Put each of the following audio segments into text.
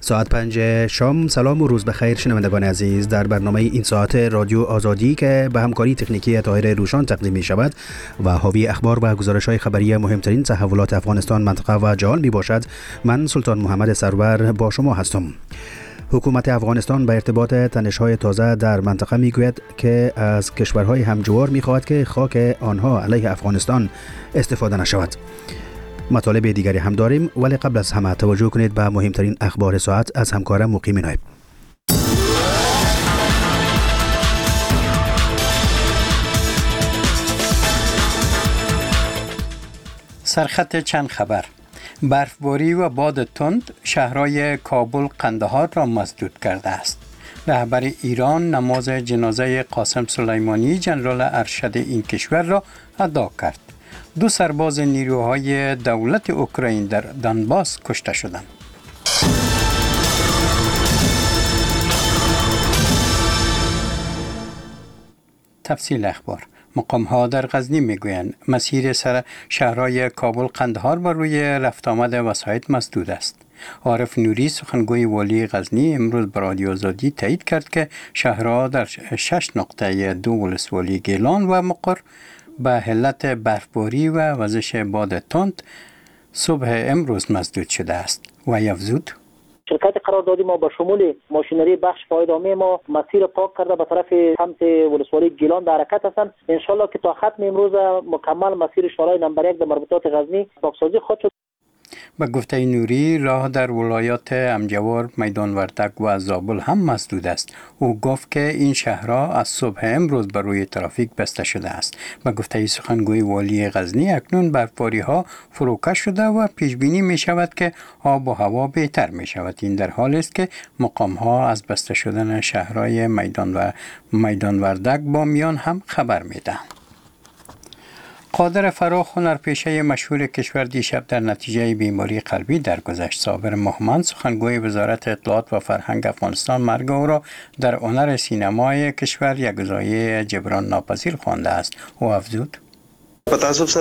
ساعت 5 شام. سلام و روز بخیر شنوندگان عزیز. در برنامه این ساعت رادیو آزادی که به همکاری تکنیکی طاهر روشان تقدیم می شود و حاوی اخبار و گزارش‌های خبری مهمترین تحولات افغانستان، منطقه و جهان می باشد، من سلطان محمد سرور با شما هستم. حکومت افغانستان به ارتباط تنش‌های تازه در منطقه میگوید که از کشورهای همجوار می‌خواهد که خاک آنها علیه افغانستان استفاده نشود. مطالب دیگری هم داریم، ولی قبل از همه توجه کنید به مهمترین اخبار ساعت از همکارم مقیم نایب. سرخط چند خبر. برفباری و باد تند شهرهای کابل، قندهار را مسدود کرده است. رهبر ایران نماز جنازه قاسم سلیمانی ژنرال ارشد این کشور را ادا کرد. 2 سرباز نیروهای دولت اوکراین در دونباس کشته شدند. تفصیل اخبار. مقام‌ها در غزنی میگویند مسیر سر شهرهای کابل، قندهار بر روی رفت آمد وسایط مسدود است. عارف نوری سخنگوی والی غزنی امروز به رادیو آزادی تایید کرد که شهرها در 6 نقطه 2 ولسوالی گیلان و مقر به علت برفباری و وزش باد تند صبح امروز مسدود شده است. و افزود شرکت قراردادی ما با شمول ماشینری بخش فایدامه ما مسیر پاک کرده به طرف سمت ولسوالی گیلان در حرکت هستند. ان شاء الله که تا ختم امروز مکمل مسیر شورای نمبر 1 در مربوطات غزنی پاکسازی خواهد شد. به گفته نوری راه در ولایات امجوار، میدان وردک و زابل هم مسدود است. او گفت که این شهرها از صبح امروز بر روی ترافیک بسته شده است. به گفته سخنگوی والی غزنی اکنون برفباری ها فروکش شده و پیش بینی می شود که آب و هوا بهتر می شود. این در حالی است که مقام ها از بسته شدن شهرهای میدان وردک با میان هم خبر می دهند. قادر فراخ، هنرپیشه مشهور کشور، دیشب در نتیجه بیماری قلبی درگذشت. صابر محمد سخنگوی وزارت اطلاعات و فرهنگ افغانستان مرگ او را در هنر سینمای کشور یک ضایعه جبران ناپذیر خوانده است. او افزود با تاسف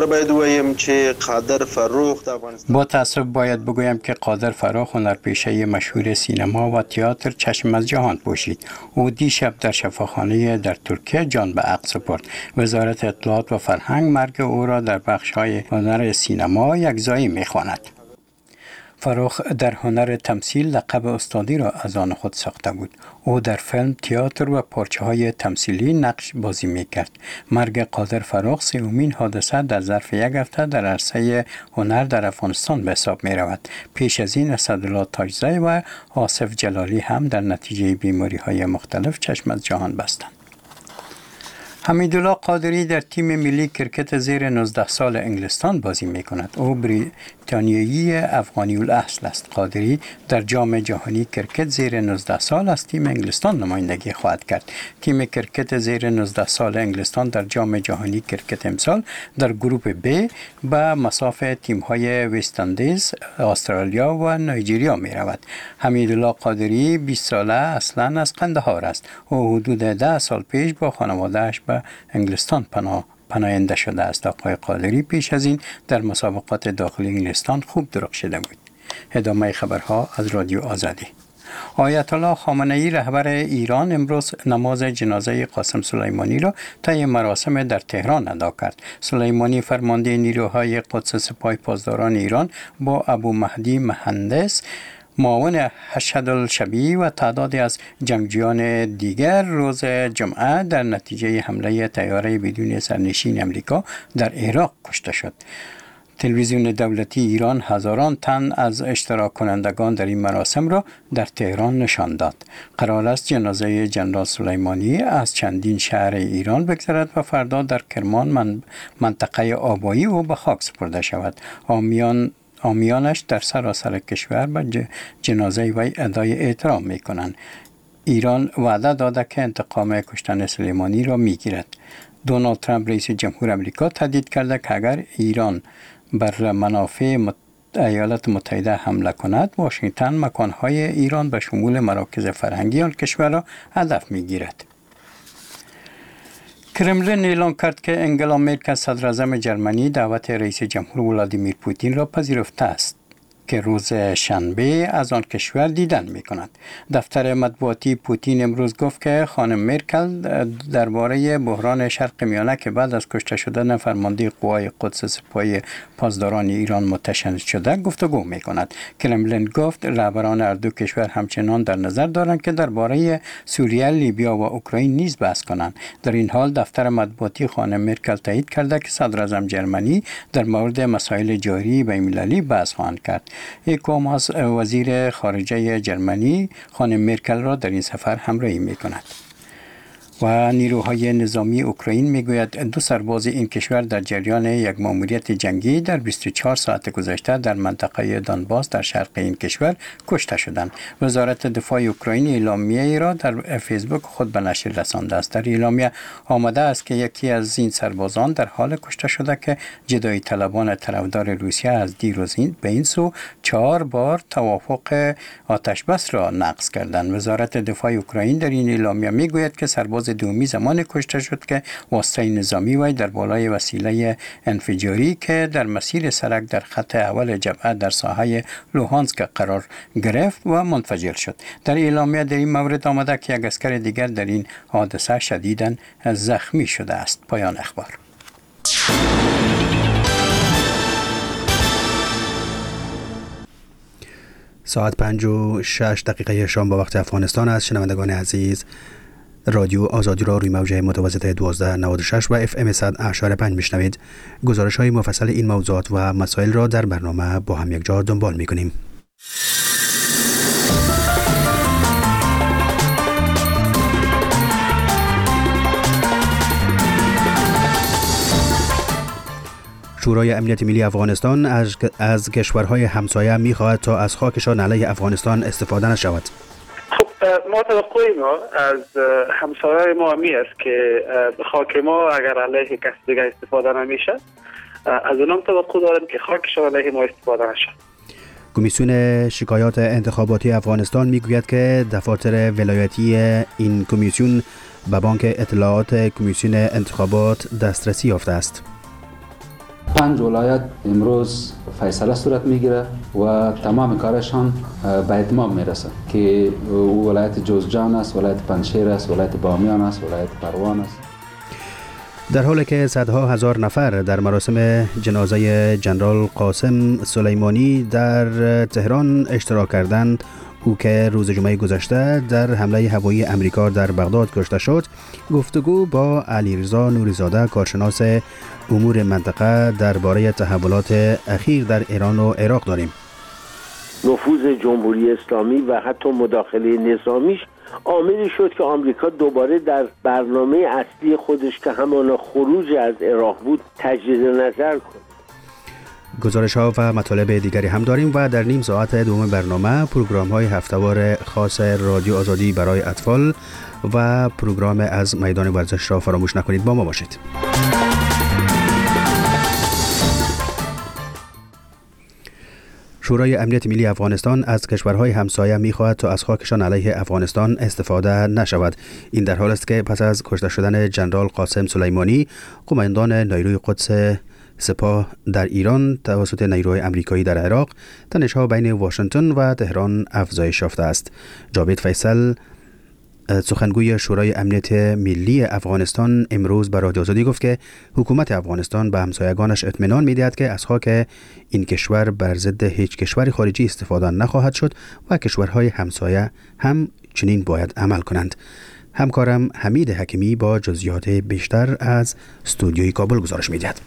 باید بگویم که قادر فراخ هنرپیشه مشهور سینما و تئاتر چشم از جهان پوشید. او دیشب در شفاخانه در ترکیه جان به عقل سپرد. وزارت اطلاعات و فرهنگ مرگ او را در بخش‌های هنر سینما یک ضایعه می‌خواند. فراخ در هنر تمثیل لقب استادی را از آن خود ساخته بود. او در فیلم، تئاتر و پارچه‌های تمثیلی نقش بازی می‌کرد. مرگ قادر فراخ سومین حادثه در ظرف یک هفته در عرصه هنر در افغانستان به حساب می‌رود. پیش از این اسدالله تاجزی و آصف جلالی هم در نتیجه بیماری‌های مختلف چشم از جهان بستند. حمیدالله قادری در تیم ملی کرکت زیر 19 سال انگلستان بازی می‌کند. او بریتانیایی افغانی الاصل است. قادری در جام جهانی کرکت زیر 19 سال از تیم انگلستان نمایندگی خواهد کرد. تیم کرکت زیر 19 سال انگلستان در جام جهانی کرکت امسال در گروه B به مصاف تیم‌های وست اندیز، استرالیا و نایجریا می‌رود. حمیدالله قادری 20 ساله اصلاً از قندهار است. او حدود 10 سال پیش با خانواده‌اش به انگلستان پناهنده شده است. آقای قادری پیش از این در مسابقات داخلی انگلستان خوب درخشیده بود. ادامه خبرها از رادیو آزادی. آیت الله خامنه‌ای رهبر ایران امروز نماز جنازه قاسم سلیمانی را طی مراسم در تهران ادا کرد. سلیمانی فرمانده نیروهای قدس سپاه پاسداران ایران با ابو مهدی مهندس، معاون حشد الشبی و تعدادی از جنگجویان دیگر روز جمعه در نتیجه حمله طیاره بدون سرنشین امریکا در عراق کشته شد. تلویزیون دولتی ایران هزاران تن از اشتراک کنندگان در این مراسم را در تهران نشان داد. قرار است جنازه ژنرال سلیمانی از چندین شهر ایران بگذرد و فردا در کرمان منطقه آبایی او به خاک سپرده شود. عامیانش در سراسر کشور به جنازه وی ادای احترام می کنند. ایران وعده داده که انتقام کشتن سلیمانی را می گیرد. دونالد ترامپ رئیس جمهور آمریکا تهدید کرده که اگر ایران بر منافع ایالات متحده حمله کند، واشنگتن مکانهای ایران به شمول مراکز فرهنگی آن کشور را هدف می گیرد. کرملین اعلام کرد که انگلا مرکل صدراعظم جرمنی دعوت رئیس جمهور ولادیمیر پوتین را پذیرفته است. که روز شنبه از آن کشور دیدن می کند. دفتر مطبوعاتی پوتین امروز گفت که خانم مرکل درباره بحران شرق میانه که بعد از کشته شدن فرمانده قوای قدس سپاه پاسداران ایران متشنج شده گفتگو می کند. کرملین گفت رهبران هر دو کشور همچنان در نظر دارند که درباره سوریه، لیبیا و اوکراین نیز بحث کنند. در این حال دفتر مطبوعاتی خانم مرکل تایید کرده که صدر اعظم جرمنی در مورد مسائل جاری بین‌المللی بحث خواهند کرد. هیکو ماس وزیر خارجه جرمنی خانم مرکل را در این سفر همراهی می کند. و نیروهای نظامی اوکراین میگوید 2 سرباز این کشور در جریان یک مأموریت جنگی در 24 ساعت گذشته در منطقه دانباس در شرق این کشور کشته شدند. وزارت دفاع اوکراین اعلامیه را در فیسبوک خود به نشر رسانده است. در اعلامیه آمده است که یکی از این سربازان در حال کشته شده که جدایی طلبان طرفدار روسیه از دیروز به این سو 4 بار توافق آتش بس را نقض کردند. وزارت دفاع اوکراین در این اعلامیه میگوید که سرباز دومی زمان کشته شد که واسطه نظامی وی در بالای وسیله انفجاری که در مسیر سرک در خط اول جبهه در ساحه لوهانسک قرار گرفت و منفجر شد. در اعلامیه در این مورد آمده که یک عسکر دیگر در این حادثه شدیداً زخمی شده است. پایان اخبار. ساعت 5:06 شام با وقت افغانستان است. شنوندگان عزیز، رادیو آزادی را روی موج متوسط 1296 و FM 100.5 میشنوید. گزارش های مفصل این موضوعات و مسائل را در برنامه با هم یک جا دنبال میکنیم. شورای امنیت ملی افغانستان از کشورهای همسایه میخواهد تا از خاکشان علیه افغانستان استفاده نشود. ما توقع ما از همسایه ما می است که خاک ما اگر علیه کسی دیگه استفاده نمیشه، از اونم توقع داریم که خاکشان علیه ما استفاده نشه. کمیسیون شکایات انتخاباتی افغانستان میگوید که دفاتر ولایتی این کمیسیون به بانک اطلاعات کمیسیون انتخابات دسترسی یافته است. 5 ولایت امروز فیصله صورت میگیره و تمام کارشان به اتمام میرسه که ولایت جوزجان است، ولایت پنجشیر است، ولایت بامیان است، ولایت پروان است. در حالی که صدها هزار نفر در مراسم جنازه جنرال قاسم سلیمانی در تهران اشتراک کردند، او که روز جمعه گذشته در حمله هوایی امریکا در بغداد کشته شد، گفتگو با علیرضا نوری‌زاده کارشناس امور منطقه درباره تحولات اخیر در ایران و عراق داریم. نفوذ جمهوری اسلامی و حتی مداخله نظامیش عاملی شد که آمریکا دوباره در برنامه اصلی خودش که همانا خروج از عراق بود تجدید نظر کنه. گزارش ها و مطالب دیگری هم داریم و در نیم ساعت دوم برنامه پروگرام های هفته‌وار خاص رادیو آزادی برای اطفال و پروگرام از میدان ورزش را فراموش نکنید. با ما باشید. شورای امنیت ملی افغانستان از کشورهای همسایه می‌خواهد تا از خاکشان علیه افغانستان استفاده نشود. این در حال است که پس از کشته شدن جنرال قاسم سلیمانی، قماندان نیروی قدس سپاه در ایران توسط نیروهای امریکایی در عراق، تنش‌ها بین واشنگتن و تهران افزایش یافته است. جاوید فیصل، سخنگوی شورای امنیت ملی افغانستان، امروز به رادیو آزادی گفت که حکومت افغانستان به همسایگانش اطمینان می‌دهد که از خاک این کشور بر ضد هیچ کشور خارجی استفاده نخواهد شد و کشورهای همسایه هم چنین باید عمل کنند. همکارم حمید حکیمی با جزئیات بیشتر از استودیوی کابل گزارش می‌دهد.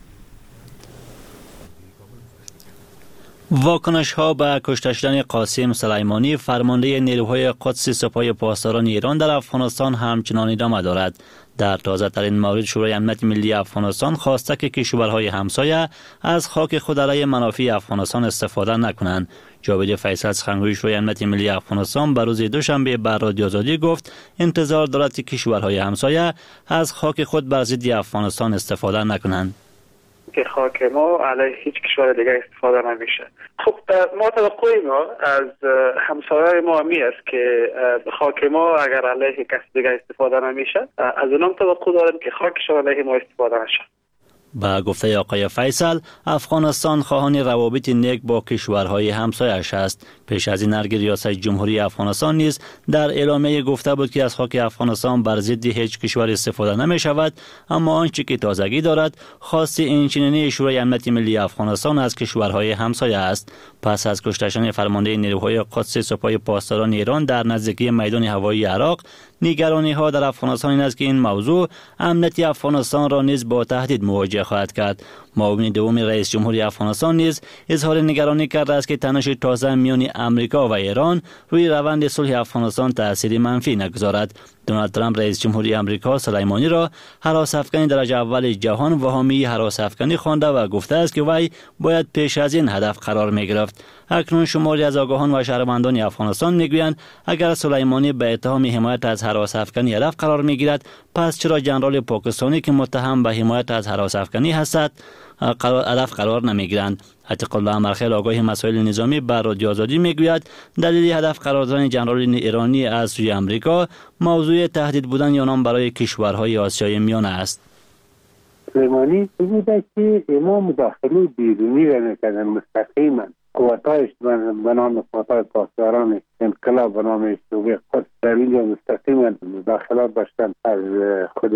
واکنش ها به کشته شدن قاسم سلیمانی، فرمانده نیروهای قدس سپاه پاسداران ایران در افغانستان، همچنان ادامه دارد. در تازه ترین مورد شورای امنیت ملی افغانستان خواسته که کشورهای همسایه از خاک خود علیه منافع افغانستان استفاده نکنند. جاوید فیصل، سخنگوی شورای امنیت ملی افغانستان، به روز دوشنبه بر رادیو آزادی گفت انتظار دارد که کشورهای همسایه از خاک خود بر ضد افغانستان استفاده نکنند. که خاک ما علیه هیچ کشور دیگه استفاده نمیشه. خب ما توقع ما از همسایه ما می است که خاک ما اگر علیه کسی دیگه استفاده نمیشه، از اونم توقع داریم که خاکشان علیه ما استفاده نشه. با گفته آقای فیصل، افغانستان خواهان روابط نیک با کشورهای همسایش است. پیش از این ارگ ریاست جمهوری افغانستان نیز در اعلامیه گفته بود که از خاک افغانستان بر ضد هیچ کشور استفاده نمی شود، اما آنچه که تازگی دارد خواست اینچنینی شورای امنیت ملی افغانستان از کشورهای همسایه است. پس از کشته فرمانده نیروهای قدس سپاه پاسداران ایران در نزدیکی میدان هوایی عراق، نگرانی ها در افغانستان این است که این موضوع امنیت افغانستان را نیز با تهدید مواجه خواهد کرد. معاون دوم رئیس جمهوری افغانستان نیز اظهار نگرانی کرده است که تنش تازه میان امریکا و ایران روی روند صلح افغانستان تأثیر منفی نگذارد. دونالد ترامپ رئیس جمهوری امریکا سلیمانی را هراس افکنی درجه اول جهان و حامی هراس افکنی خوانده و گفته است که وی باید پیش از این هدف قرار می گرفت. اکنون شماری از آگاهان و شهروندان افغانستان میگویند اگر سلیمانی به اتهام حمایت از هراس افکنی هدف قرار می گیرد، پس چرا جنرال پاکستانی که متهم به حمایت از هراس افکنی هستند هدف قرار نمی گیرند؟ عتیق الله امرخیل آگاه مسائل نظامی بر رادیو آزادی میگوید دلیل هدف قرار دادن جنرال ایرانی از سوی امریکا موضوع تهدید بودن آنان برای کشورهای آسیای میانه است. سلیمانی بوده که امام مداخله بیرونی را نکردن مستقیما قوتایش به نام قوتای پاسداران انقلاب به نام شورای قدس در اینجا مستقیما مداخلات داشتن از خود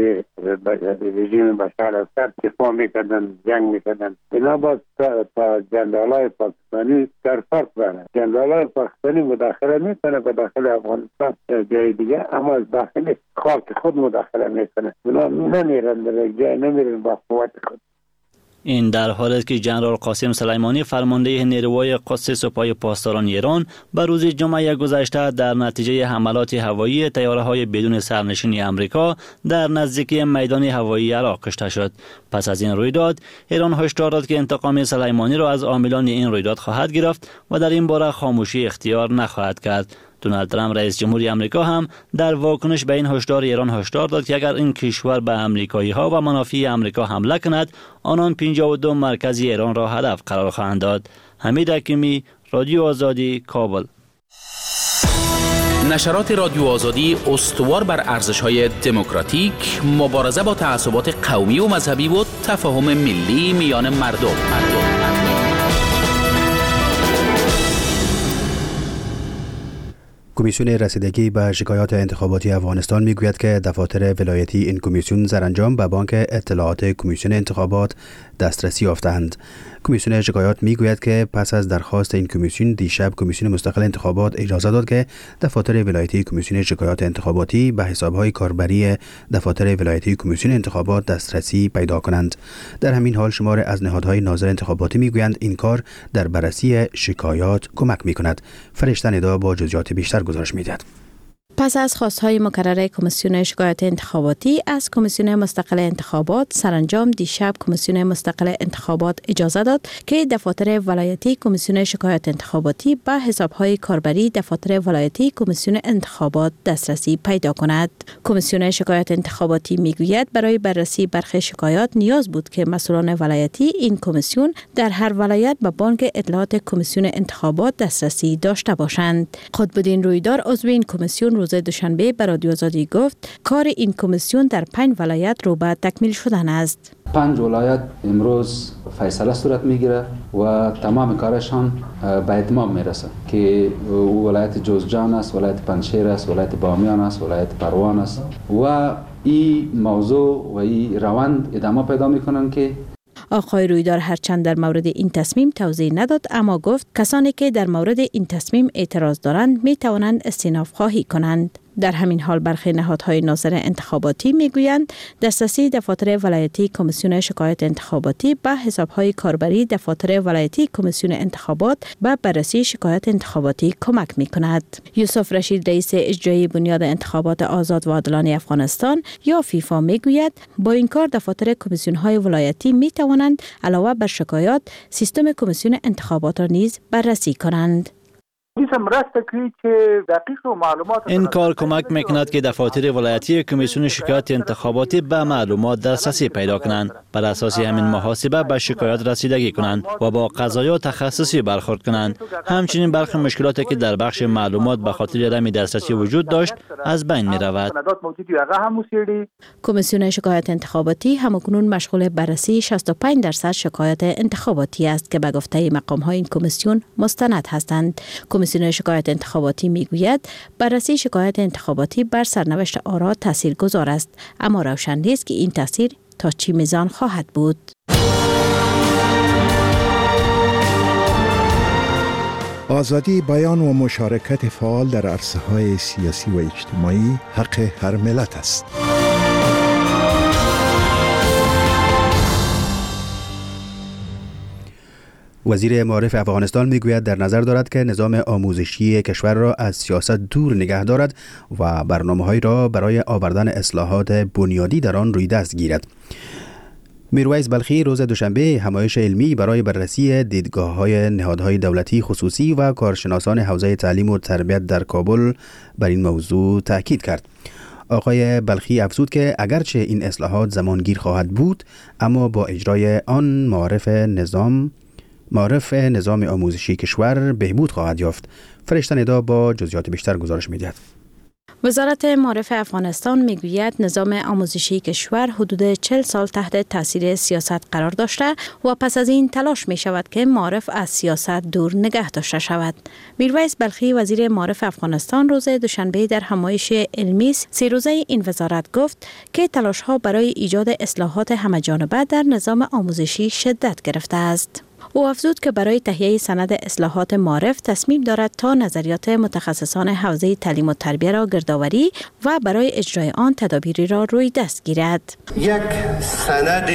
رژیم بشار الاسد دفاع میکردن، جنگ میکردن. اینا باز تا جنرالای پاکستانی در فرق دارن. جنرالای پاکستانی مداخله میکنه به داخل افغانستان جای دیگه، اما از داخل خاک خود مداخله میکنه. اونا نمیرن در جای، نمیرن با قوت خود. این در حالی است که جنرال قاسم سلیمانی فرمانده نیروهای قدس سپاه پاسداران ایران به روز جمعه گذشته در نتیجه حملات هوایی طیاره‌های بدون سرنشین آمریکا در نزدیکی میدان هوایی عراق کشته شد. پس از این رویداد ایران هشدار داد که انتقام سلیمانی را از عاملان این رویداد خواهد گرفت و در این باره خاموشی اختیار نخواهد کرد. دونالد ترامپ رئیس جمهوری آمریکا هم در واکنش به این هشدار ایران هشدار داد که اگر این کشور به آمریکایی ها و منافع آمریکا حمله کند، آنان 52 مرکز ایران را هدف قرار خواهند داد. حمید حکیمی، رادیو آزادی، کابل. نشرات رادیو آزادی استوار بر ارزش‌های دموکراتیک، مبارزه با تعصبات قومی و مذهبی و تفاهم ملی میان مردم. کمیسیون رسیدگی به شکایات انتخاباتی افغانستان میگوید که دفاتر ولایتی این کمیسیون سرانجام به بانک اطلاعات کمیسیون انتخابات دسترسی یافتند. کمیسیون شکایات میگوید که پس از درخواست این کمیسیون دیشب کمیسیون مستقل انتخابات اجازه داد که دفاتر ولایتی کمیسیون شکایات انتخاباتی به حسابهای کاربری دفاتر ولایتی کمیسیون انتخابات دسترسی پیدا کنند. در همین حال شمار از نهادهای ناظر انتخاباتی میگویند این کار در بررسی شکایات کمک میکند. فرشته ندا با جزئیات بیشتر گزارش میدهد. پس از خواستهای مکرره کمیسیون شکایات انتخاباتی از کمیسیون مستقل انتخابات، سرانجام دیشب کمیسیون مستقل انتخابات اجازه داد که دفاتر ولایتی کمیسیون شکایات انتخاباتی به حسابهای کاربری دفاتر ولایتی کمیسیون انتخابات دسترسی پیدا کند. کمیسیون شکایات انتخاباتی میگوید برای بررسی برخی شکایات نیاز بود که مسئولان ولایتی این کمیسیون در هر ولایت به بانک اطلاعات کمیسیون انتخابات دسترسی داشته باشند. قطب‌الدین رویدار عضو این کمیسیون روز دوشنبه به رادیو آزادی گفت کار این کمیسیون در 5 ولایت رو به تکمیل شدن است. 5 ولایت امروز فیصله صورت میگیره و تمام کارشان به اتمام میرسه که ولایت جوزجان است، ولایت پنجشیر است، ولایت بامیان است، ولایت پروان است و این موضوع و این روند ادامه پیدا میکنن که آقای رویدار هرچند در مورد این تصمیم توضیح نداد، اما گفت کسانی که در مورد این تصمیم اعتراض دارند می توانند استئناف خواهی کنند. در همین حال برخی نهادهای ناظر انتخاباتی میگویند دسترسی دفاتر ولایتی کمیسیون شکایات انتخاباتی به حسابهای کاربری دفاتر ولایتی کمیسیون انتخابات به بررسی شکایات انتخاباتی کمک میکند. یوسف رشید رئیس اجرایی بنیاد انتخابات آزاد و عادلانه افغانستان یا فیفا میگوید با این کار دفاتر کمیسیون های ولایتی می توانند علاوه بر شکایات سیستم کمیسیون انتخابات را نیز بررسی کنند. این کار کمک میکند که دفاتر ولایتی کمیسیون شکایت انتخاباتی به معلومات دسترسی پیدا کنند. بر اساس همین محاسبه به شکایات رسیدگی کنند و با قضایا تخصصی برخورد کنند. همچنین برخی مشکلاتی که در بخش معلومات به خاطر عدم دسترسی وجود داشت از بین می رود. کمیسیون شکایت انتخاباتی همکنون مشغول بررسی 65% شکایات انتخاباتی است که به گفته مقام‌های این کمیسیون مستند هستند. کمیسیون شکایت انتخاباتی میگوید بررسی شکایت انتخاباتی بر سرنوشت آرا تاثیرگذار است، اما روشن نیست که این تاثیر تا چه میزان خواهد بود. آزادی بیان و مشارکت فعال در عرصه‌های سیاسی و اجتماعی حق هر ملت است. وزیر معارف افغانستان میگوید در نظر دارد که نظام آموزشی کشور را از سیاست دور نگه دارد و برنامه‌هایی را برای آوردن اصلاحات بنیادی در آن روی دست گیرد. میرویس بلخی روز دوشنبه همایش علمی برای بررسی دیدگاه‌های نهادهای دولتی خصوصی و کارشناسان حوزه تعلیم و تربیت در کابل بر این موضوع تاکید کرد. آقای بلخی افزود که اگرچه این اصلاحات زمانگیر خواهد بود، اما با اجرای آن معرف نظام آموزشی کشور بهبود خواهد یافت. فرشته ندا با جزئیات بیشتر گزارش می‌دهد. وزارت معارف افغانستان میگوید نظام آموزشی کشور حدود 40 سال تحت تاثیر سیاست قرار داشته و پس از این تلاش می شود که معارف از سیاست دور نگه داشته شود. میرویس بلخی وزیر معارف افغانستان روز دوشنبه در همایش علمی 3 روزه این وزارت گفت که تلاش ها برای ایجاد اصلاحات همه‌جانبه در نظام آموزشی شدت گرفته است. او افزود که برای تهیه سند اصلاحات معارف تصمیم دارد تا نظریات متخصصان حوزه تعلیم و تربیت را گردآوری و برای اجرای آن تدابیری را روی دست گیرد. یک سند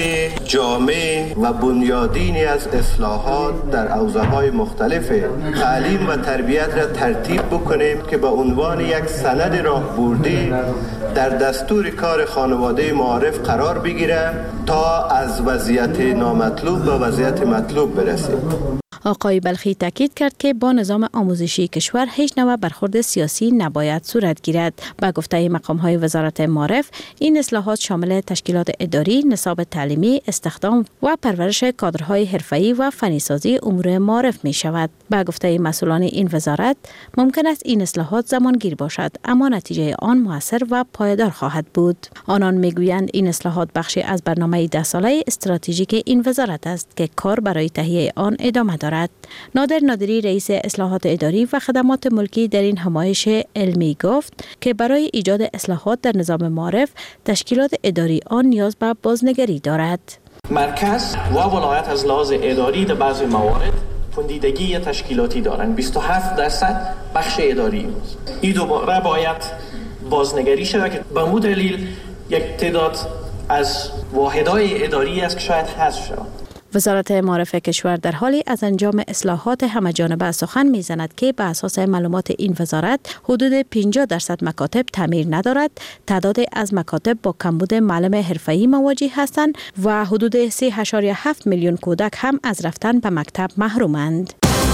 جامع و بنیادینی از اصلاحات در حوزه‌های مختلف تعلیم و تربیت را ترتیب بکنیم که به عنوان یک سند راهبردی در دستور کار خانواده معارف قرار بگیره تا از وضعیت نامطلوب به وضعیت مطلوب برسیم. آقای بلخی تاکید کرد که با نظام آموزشی کشور هیچ نوع برخورد سیاسی نباید صورت گیرد. با گفته مقام‌های وزارت معارف، این اصلاحات شامل تشکیلات اداری، نصاب تعلیمی، استخدام و پرورش کادرهای حرفه‌ای و فنی‌سازی امور معارف می شود. با گفته مسئولان این وزارت، ممکن است این اصلاحات زمانگیر باشد، اما نتیجه آن مؤثر و پایدار خواهد بود. آنان میگویند این اصلاحات بخشی از برنامه 10 ساله استراتژیک این وزارت است که کار برای تهیه آن ادامه دارد. نادر نادری رئیس اصلاحات اداری و خدمات ملکی در این همایش علمی گفت که برای ایجاد اصلاحات در نظام معارف تشکیلات اداری آن نیاز به بازنگری دارد. مرکز و ولایت از لحاظ اداری در بعضی موارد پوندیدگی تشکیلاتی دارند. 27% بخش اداری است. این دوباره باید بازنگری شود که به مو دلیل یک تعداد از واحدهای اداری است که شاید حذف شود. وزارت معارف کشور در حالی از انجام اصلاحات همه‌جانبه سخن می‌زند که به اساس معلومات این وزارت حدود 50% مکاتب تعمیر ندارد، تعدادی از مکاتب با کمبود معلم حرفه‌ای مواجه هستند و حدود 3.7 میلیون کودک هم از رفتن به مکتب محرومند.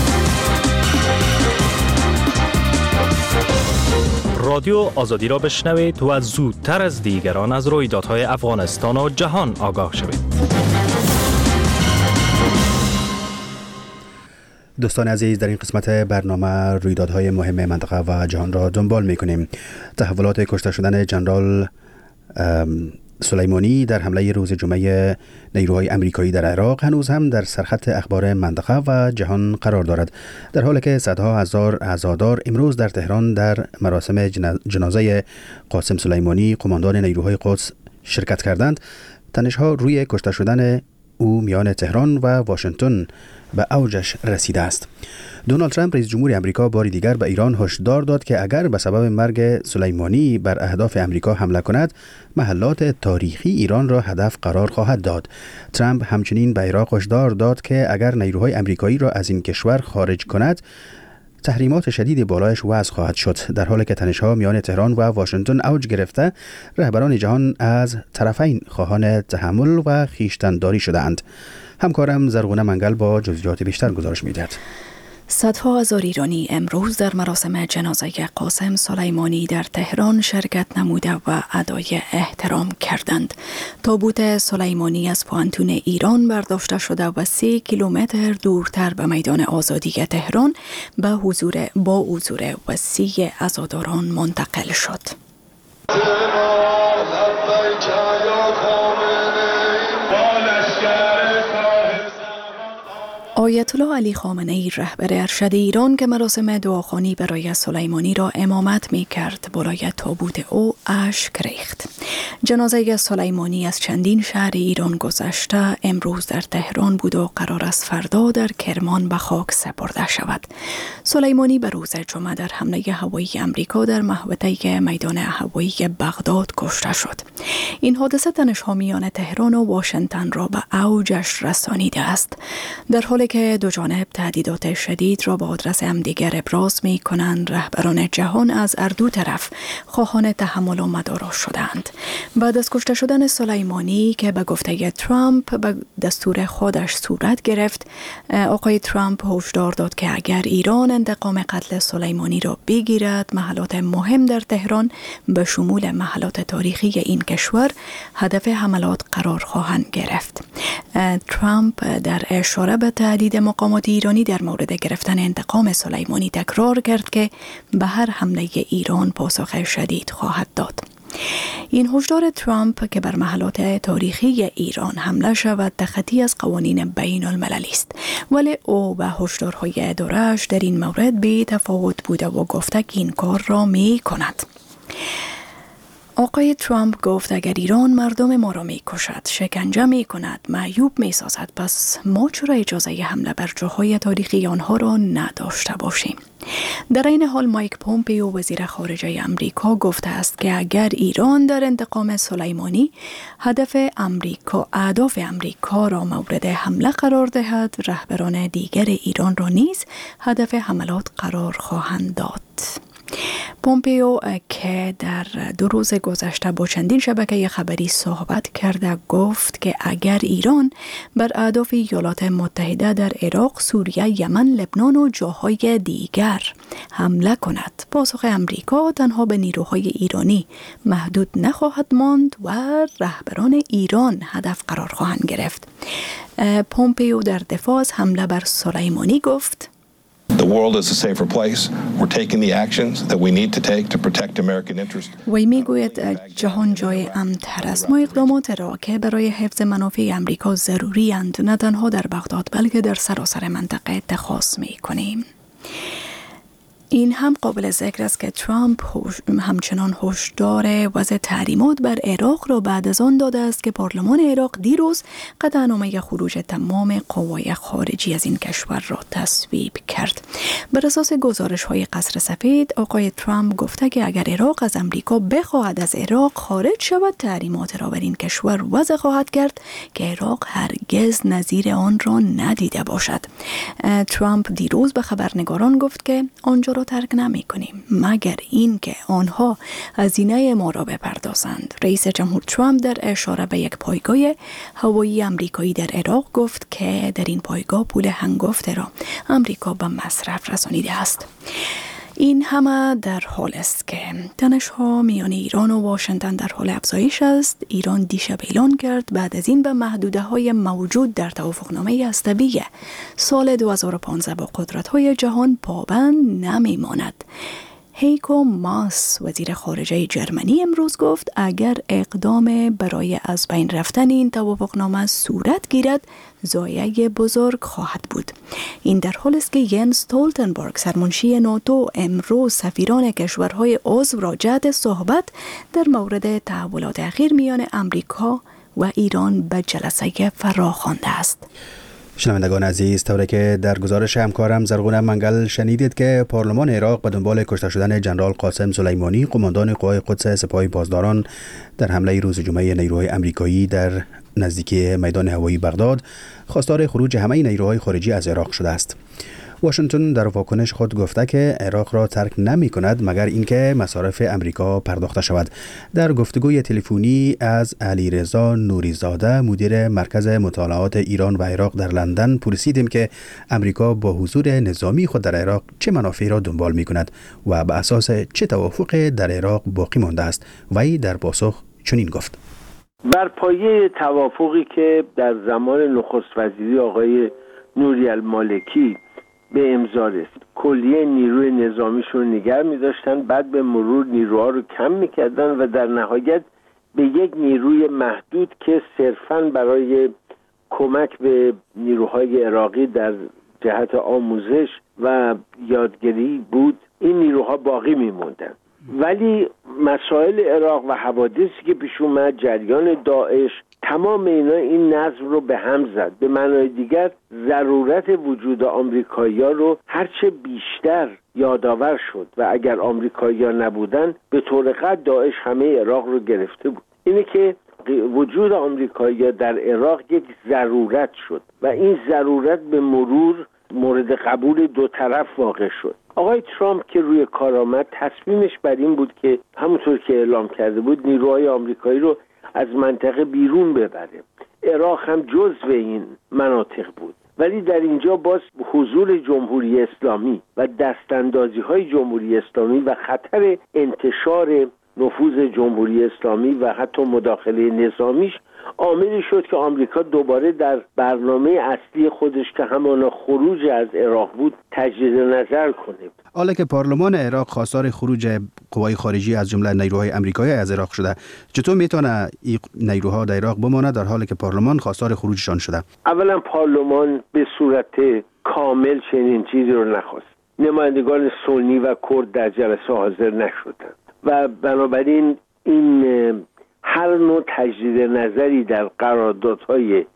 رادیو آزادی را بشنوید و زودتر از دیگران از رویدادهای افغانستان و جهان آگاه شوید. دوستان عزیز، در این قسمت برنامه رویدادهای مهم منطقه و جهان را دنبال می‌کنیم. تحولات کشته شدن جنرال سلیمانی در حمله روز جمعه نیروهای امریکایی در عراق هنوز هم در سرخط اخبار منطقه و جهان قرار دارد، در حالی که صدها هزار عزادار امروز در تهران در مراسم جنازه قاسم سلیمانی قماندان نیروهای قدس شرکت کردند. تنش‌ها روی کشته شدن او میان تهران و واشنگتن به اوجش رسیده است. دونالد ترامپ رئیس جمهور امریکا بار دیگر به ایران هشدار داد که اگر به سبب مرگ سلیمانی بر اهداف امریکا حمله کند، محلات تاریخی ایران را هدف قرار خواهد داد. ترامپ همچنین به عراق هشدار داد که اگر نیروهای امریکایی را از این کشور خارج کند، تحریمات شدید بالایش وضع خواهد شد. در حالی که تنش‌ها میان تهران و واشنگتن اوج گرفته، رهبران جهان از طرفین خواهان تحمل و خویشتن‌داری شده‌اند. همکارم زرغونه منگل با جزئیات بیشتر گزارش می‌دهد. صدها هزار ایرانی امروز در مراسم جنازه قاسم سلیمانی در تهران شرکت نموده و ادای احترام کردند. تابوت سلیمانی از پوانتون ایران برداشته شده و 3 کیلومتر دورتر به میدان آزادی تهران با حضور وسیع عزاداران منتقل شد. آیت الله علی خامنه ای رهبر ارشد ایران که مراسم دعاخوانی برای سلیمانی را امامت می کرد بالای تابوت او اشک ریخت. جنازه سلیمانی از چندین شهر ایران گذشته امروز در تهران بود و قرار است فردا در کرمان به خاک سپرده شود. سلیمانی به روز جمعه در حمله هوایی امریکا در محوطه میدان هوایی بغداد کشته شد. این حادثه تنش‌ها تهران و واشنگتن را به اوجش رسانیده است، در حالی که دو جانب تهدیدات شدید را به آدرس همدیگر ابراز می کنند. رهبران جهان از هر دو طرف خواهان تحمل و مدارا شدند. بعد از کشته شدن سلیمانی که به گفته ترامپ به دستور خودش صورت گرفت، آقای ترامپ هشدار داد که اگر ایران انتقام قتل سلیمانی را بگیرد، محلات مهم در تهران به شمول محلات تاریخی این کشور هدف حملات قرار خواهند گرفت. ترامپ در اشاره به تهدید مقامات ایرانی در مورد گرفتن انتقام سلیمانی تکرار کرد که به هر حمله ایران پاسخ شدید خواهد داد. این هشدار ترامپ که بر محلات تاریخی ایران حمله شود تخطی از قوانین بین المللی است، ولی او و هشدارهای اداره‌اش در این مورد بی تفاوت بوده و گفته که این کار را می کند. آقای ترامپ گفت اگر ایران مردم ما را می کشد، شکنجه می کند، معیوب می سازد، پس ما چرا اجازه حمله بر جاهای تاریخی آنها را نداشته باشیم؟ در این حال مایک پومپیو وزیر خارجه امریکا گفته است که اگر ایران در انتقام سلیمانی هدف اهداف امریکا را مورد حمله قرار دهد، رهبران دیگر ایران را نیز هدف حملات قرار خواهند داد. پومپیو که در 2 روز گذشته با چندین شبکه خبری صحبت کرده گفت که اگر ایران بر اهداف ایالات متحده در عراق، سوریه، یمن، لبنان و جاهای دیگر حمله کند، پاسخ امریکا تنها به نیروهای ایرانی محدود نخواهد ماند و رهبران ایران هدف قرار خواهند گرفت. پومپیو در دفاع از حمله بر سلیمانی گفت: The world is a safer place. We're taking the actions that we need to take to protect American interests. وی میگوید جهان جای امن‌تر است. ما اقدامات را که برای حفظ منافع امریکا ضروری اند نه تنها در بغداد بلکه در سراسر منطقه اتخاذ می‌کنیم. این هم قابل ذکر است که ترامپ همچنان هشدار وضع تحریمات بر عراق را بعد از آن داده است که پارلمان عراق دیروز قطعنامه خروج تمام قوای خارجی از این کشور را تصویب کرد. بر اساس گزارش‌های قصر سفید، آقای ترامپ گفته که اگر عراق از امریکا بخواهد از عراق خارج شود، تحریمات را بر این کشور وضع خواهد کرد که عراق هرگز نظیر آن را ندیده باشد. ترامپ دیروز به خبرنگاران گفت که آنجا را ترک نمی کنیم مگر این که آنها هزینه ما را بپردازند. رئیس جمهور ترامپ در اشاره به یک پایگاه هوایی امریکایی در عراق گفت که در این پایگاه پول هنگفت را امریکا به مصرف رسانیده است. این همه در حال است که تنش‌ها میان ایران و واشنگتن در حال افزایش است. ایران دیشب اعلان کرد بعد از این به محدوده‌های موجود در توافقنامه هسته‌ای سال 2015 با قدرت‌های جهان پابند نمی‌ماند. هیکو ماس وزیر خارجه جرمنی امروز گفت اگر اقدام برای از بین رفتن این توافقنامه صورت گیرد ضایعه بزرگ خواهد بود. این در حالی است که ینس استولتنبرگ سرمنشی ناتو امروز سفیران کشورهای عضو را جهت صحبت در مورد تحولات اخیر میان امریکا و ایران به جلسه فرا خوانده است. شنوندگان عزیز، طوری که در گزارش همکارم زرغون منگل شنیدید که پارلمان عراق به دنبال کشته شدن جنرال قاسم سلیمانی، قماندان قوای قدس سپاه پاسداران، در حمله روز جمعه نیروهای امریکایی در نزدیکی میدان هوایی بغداد، خواستار خروج همه نیروهای خارجی از عراق شده است. واشنگتن در واکنش خود گفته که عراق را ترک نمی کند مگر اینکه مصارف امریکا پرداخته شود. در گفتگوی تلفنی از علیرضا نوریزاده مدیر مرکز مطالعات ایران و عراق در لندن پرسیدیم که امریکا با حضور نظامی خود در عراق چه منافعی را دنبال می کند و به اساس چه توافق در عراق باقی مانده است. وی در پاسخ چنین گفت: بر پایه توافقی که در زمان نخست وزیری آقای نوری المالکی به امضا رسید، کلیه نیروی نظامیشون نگه می داشتن، بعد به مرور نیروها رو کم می کردن و در نهایت به یک نیروی محدود که صرفاً برای کمک به نیروهای عراقی در جهت آموزش و یادگیری بود، این نیروها باقی می موندن. ولی مسائل عراق و حوادثی که پیش اومد، جریان داعش، تمام اینا این نظم رو به هم زد. به معنای دیگر ضرورت وجود آمریکایی‌ها رو هرچه بیشتر یادآور شد و اگر آمریکایی‌ها نبودن به طور قطع داعش همه عراق رو گرفته بود. اینه که وجود آمریکایی‌ها در عراق یک ضرورت شد و این ضرورت به مرور مورد قبول دو طرف واقع شد. آقای ترامپ که روی کار آمد تصمیمش بر این بود که همونطور که اعلام کرده بود نیروهای آمریکایی رو از منطقه بیرون ببره. عراق هم جزو این مناطق بود، ولی در اینجا باز حضور جمهوری اسلامی و دستاندازی‌های جمهوری اسلامی و خطر انتشار نفوذ جمهوری اسلامی و حتی مداخله نظامیش عاملی شد که آمریکا دوباره در برنامه اصلی خودش که همان خروج از عراق بود تجدید نظر کنه. حالا که پارلمان عراق خواستار خروج قوای خارجی از جمله نیروهای آمریکایی از عراق شده، چطور میتونه این نیروها در عراق بمانه در حالی که پارلمان خواستار خروجشان شده؟ اولا پارلمان به صورت کامل چنین چیزی رو نخواست. نمایندگان سنی و کرد در جلسه حاضر نشدند و بنابراین این هر نوع تجدید نظری در قراردادهای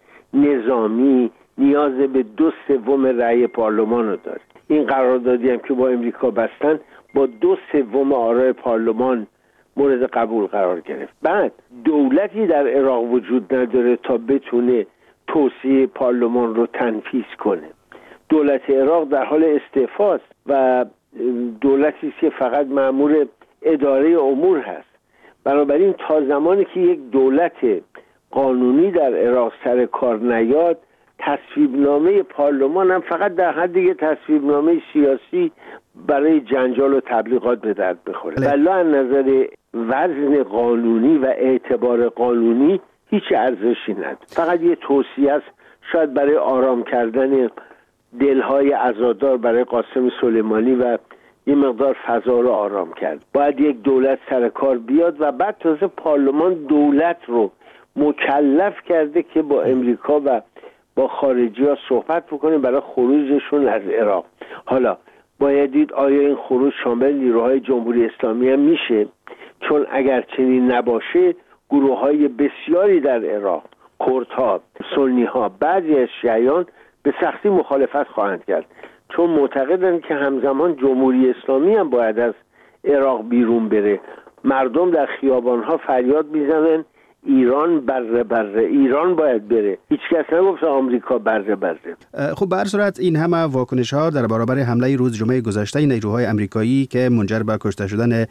نظامی نیاز به 2/3 رأی پارلمان رو داره. این قراردادی هم که با امریکا بستن با 2/3 آرای پارلمان مورد قبول قرار گرفت. بعد دولتی در عراق وجود نداره تا بتونه توصیه پارلمان رو تنفیذ کنه. دولت عراق در حال استعفاست و دولتی است که فقط مأمور اداره امور هست. بنابراین تا زمانی که یک دولت قانونی در عراق سر کار نیاد، تصویبنامه پارلمان هم فقط در حد یک تصویبنامه سیاسی برای جنجال و تبلیغات به درد بخوره. ولی از نظر وزن قانونی و اعتبار قانونی هیچ ارزشی نداره. فقط یه توصیه است، شاید برای آرام کردن دلهای عزادار برای قاسم سلیمانی و یه مقدار فضا رو آرام کرد. باید یک دولت سر کار بیاد و بعد تازه پارلمان دولت رو مکلف کرده که با امریکا و با خارجی ها صحبت بکنه برای خروجشون از عراق. حالا باید دید آیا این خروج شامل نیروهای جمهوری اسلامی هم میشه، چون اگر چنین نباشه گروه های بسیاری در عراق، کردها، سنی ها، بعضی از شیعیان به سختی مخالفت خواهند کرد، چون معتقدند که همزمان جمهوری اسلامی هم باید از عراق بیرون بره. مردم در خیابانها فریاد میزنن ایران بره بره، ایران باید بره. هیچ کس نگفت آمریکا بره بره. خب به هر صورت این همه واکنش ها در برابر حمله روز جمعه گذشته نیروهای آمریکایی که منجر به کشته شدن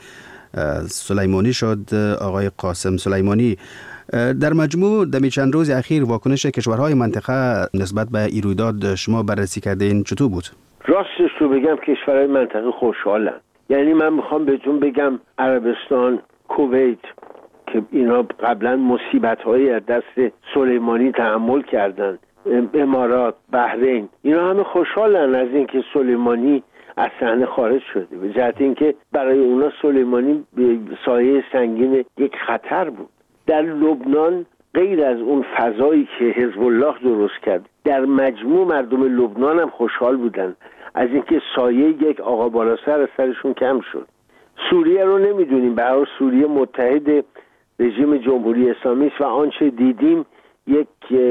سلیمانی شد، آقای قاسم سلیمانی، در مجموع دمی چند روز اخیر واکنش کشورهای منطقه نسبت به این رویداد شما بررسی کردین چطور بود؟ راستش رو بگم کشورهای منطقه خوشحالن. یعنی من میخوام بهتون بگم عربستان، کویت که اینا قبلا مصیبت‌هایی از دست سلیمانی تحمل کردن، امارات، بحرین، اینا همه خوشحالن از اینکه سلیمانی از صحنه خارج شده، به جهت اینکه برای اونا سلیمانی سایه سنگین یک خطر بود. در لبنان غیر از اون فضایی که حزب الله درست کرد، در مجموع مردم لبنان هم خوشحال بودن از اینکه سایه یک آقا بالا سر از سرشون کم شد. سوریه رو نمیدونیم، به هر حال سوریه متحد رژیم جمهوری اسلامی است و آنچه دیدیم یک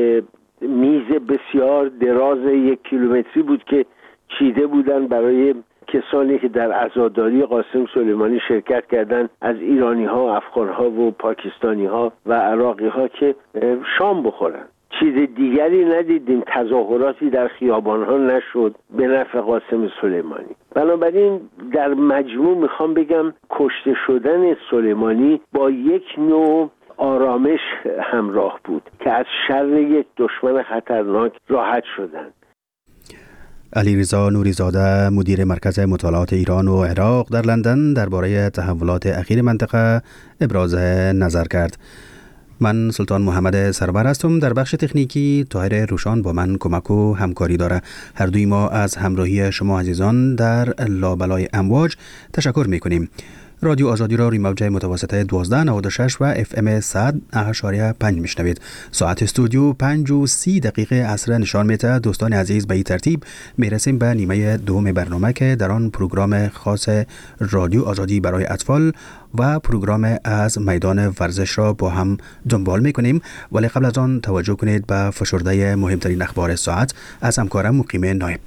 میز بسیار دراز 1 کیلومتری بود که چیده بودن برای کسانی که در عزاداری قاسم سلیمانی شرکت کردند، از ایرانی ها، افغان ها و پاکستانی ها و عراقی ها که شام بخورن. چیز دیگری ندیدیم، تظاهراتی در خیابان‌ها نشد به نفع قاسم سلیمانی. بنابراین در مجموع میخوام بگم کشته شدن سلیمانی با یک نوع آرامش همراه بود که از شر یک دشمن خطرناک راحت شدند. علیرضا نوریزاده مدیر مرکز مطالعات ایران و عراق در لندن درباره تحولات اخیر منطقه ابراز نظر کرد. من سلطان محمد سرور هستم. در بخش تکنیکی طاهر روشان با من کمک و همکاری داره. هر دوی ما از همراهی شما عزیزان در لابلای امواج تشکر میکنیم. رادیو آزادی را روی موج متوسطه 1296 و FM 100.5 میشنوید. ساعت استودیو 5:30 عصر نشان میده. دوستان عزیز، به این ترتیب میرسیم به نیمه دوم برنامه که در آن پروگرام خاص رادیو آزادی برای اطفال و پروگرام از میدان ورزش را با هم دنبال میکنیم. ولی قبل از آن توجه کنید به فشرده مهمترین اخبار ساعت از همکارم مقیم نایب.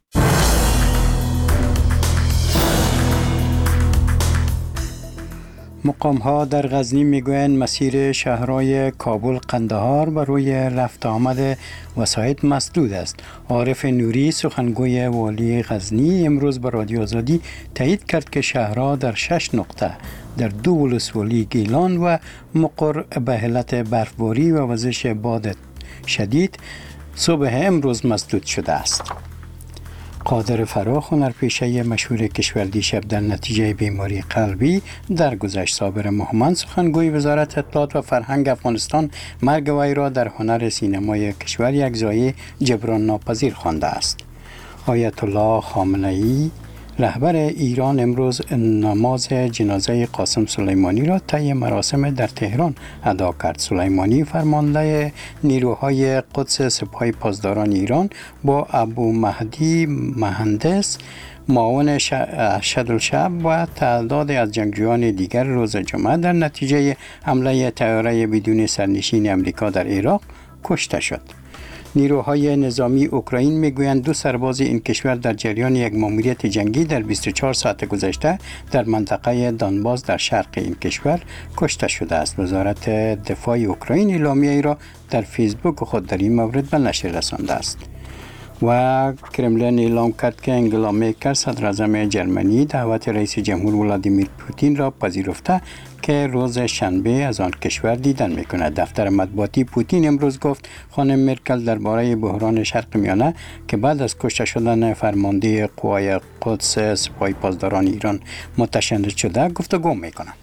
مقام ها در غزنی میگویند مسیر شهرهای کابل قندهار و روی رفت آمد وسایط مسدود است. عارف نوری سخنگوی والی غزنی امروز به رادیو آزادی تایید کرد که شهرها در 6 نقطه در 2 ولسوالی گیلان و مقر به علت برفباری و وزش باد شدید صبح امروز مسدود شده است. قادر فراخ، هنرپیشه مشهور کشور، دیشب در نتیجه بیماری قلبی درگذشت. صابر محمد سخنگوی وزارت اطلاعات و فرهنگ افغانستان مرگ وی را در هنر سینمای کشور یک ضایعه جبران ناپذیر خوانده است. آیت الله خامنه‌ای رهبر ایران امروز نماز جنازه قاسم سلیمانی را طی مراسم در تهران ادا کرد. سلیمانی فرمانده نیروهای قدس سپاه پاسداران ایران با ابو مهدی مهندس معاون ارشد الشعب و تعداد از جنگجویان دیگر روز جمعه در نتیجه حمله طیاره بدون سرنشین امریکا در عراق کشته شد. نیروهای نظامی اوکراین میگویند 2 سرباز این کشور در جریان یک ماموریت جنگی در 24 ساعت گذشته در منطقه دانباس در شرق این کشور کشته شده است. وزارت دفاع اوکراین اعلامیه‌ای را در فیسبوک خود در این مورد به نشر رسانده است. و کرملین اعلام کرد که انگلا مرکل صدر اعظم جرمنی دعوت رئیس جمهور ولادیمیر پوتین را پذیرفته که روز شنبه از آن کشور دیدن میکند. دفتر مطبوعاتی پوتین امروز گفت خانم مرکل درباره بحران شرق میانه که بعد از کشته شدن فرمانده قوای قدس سپاه پاسداران ایران متشدد شده گفتگو میکند.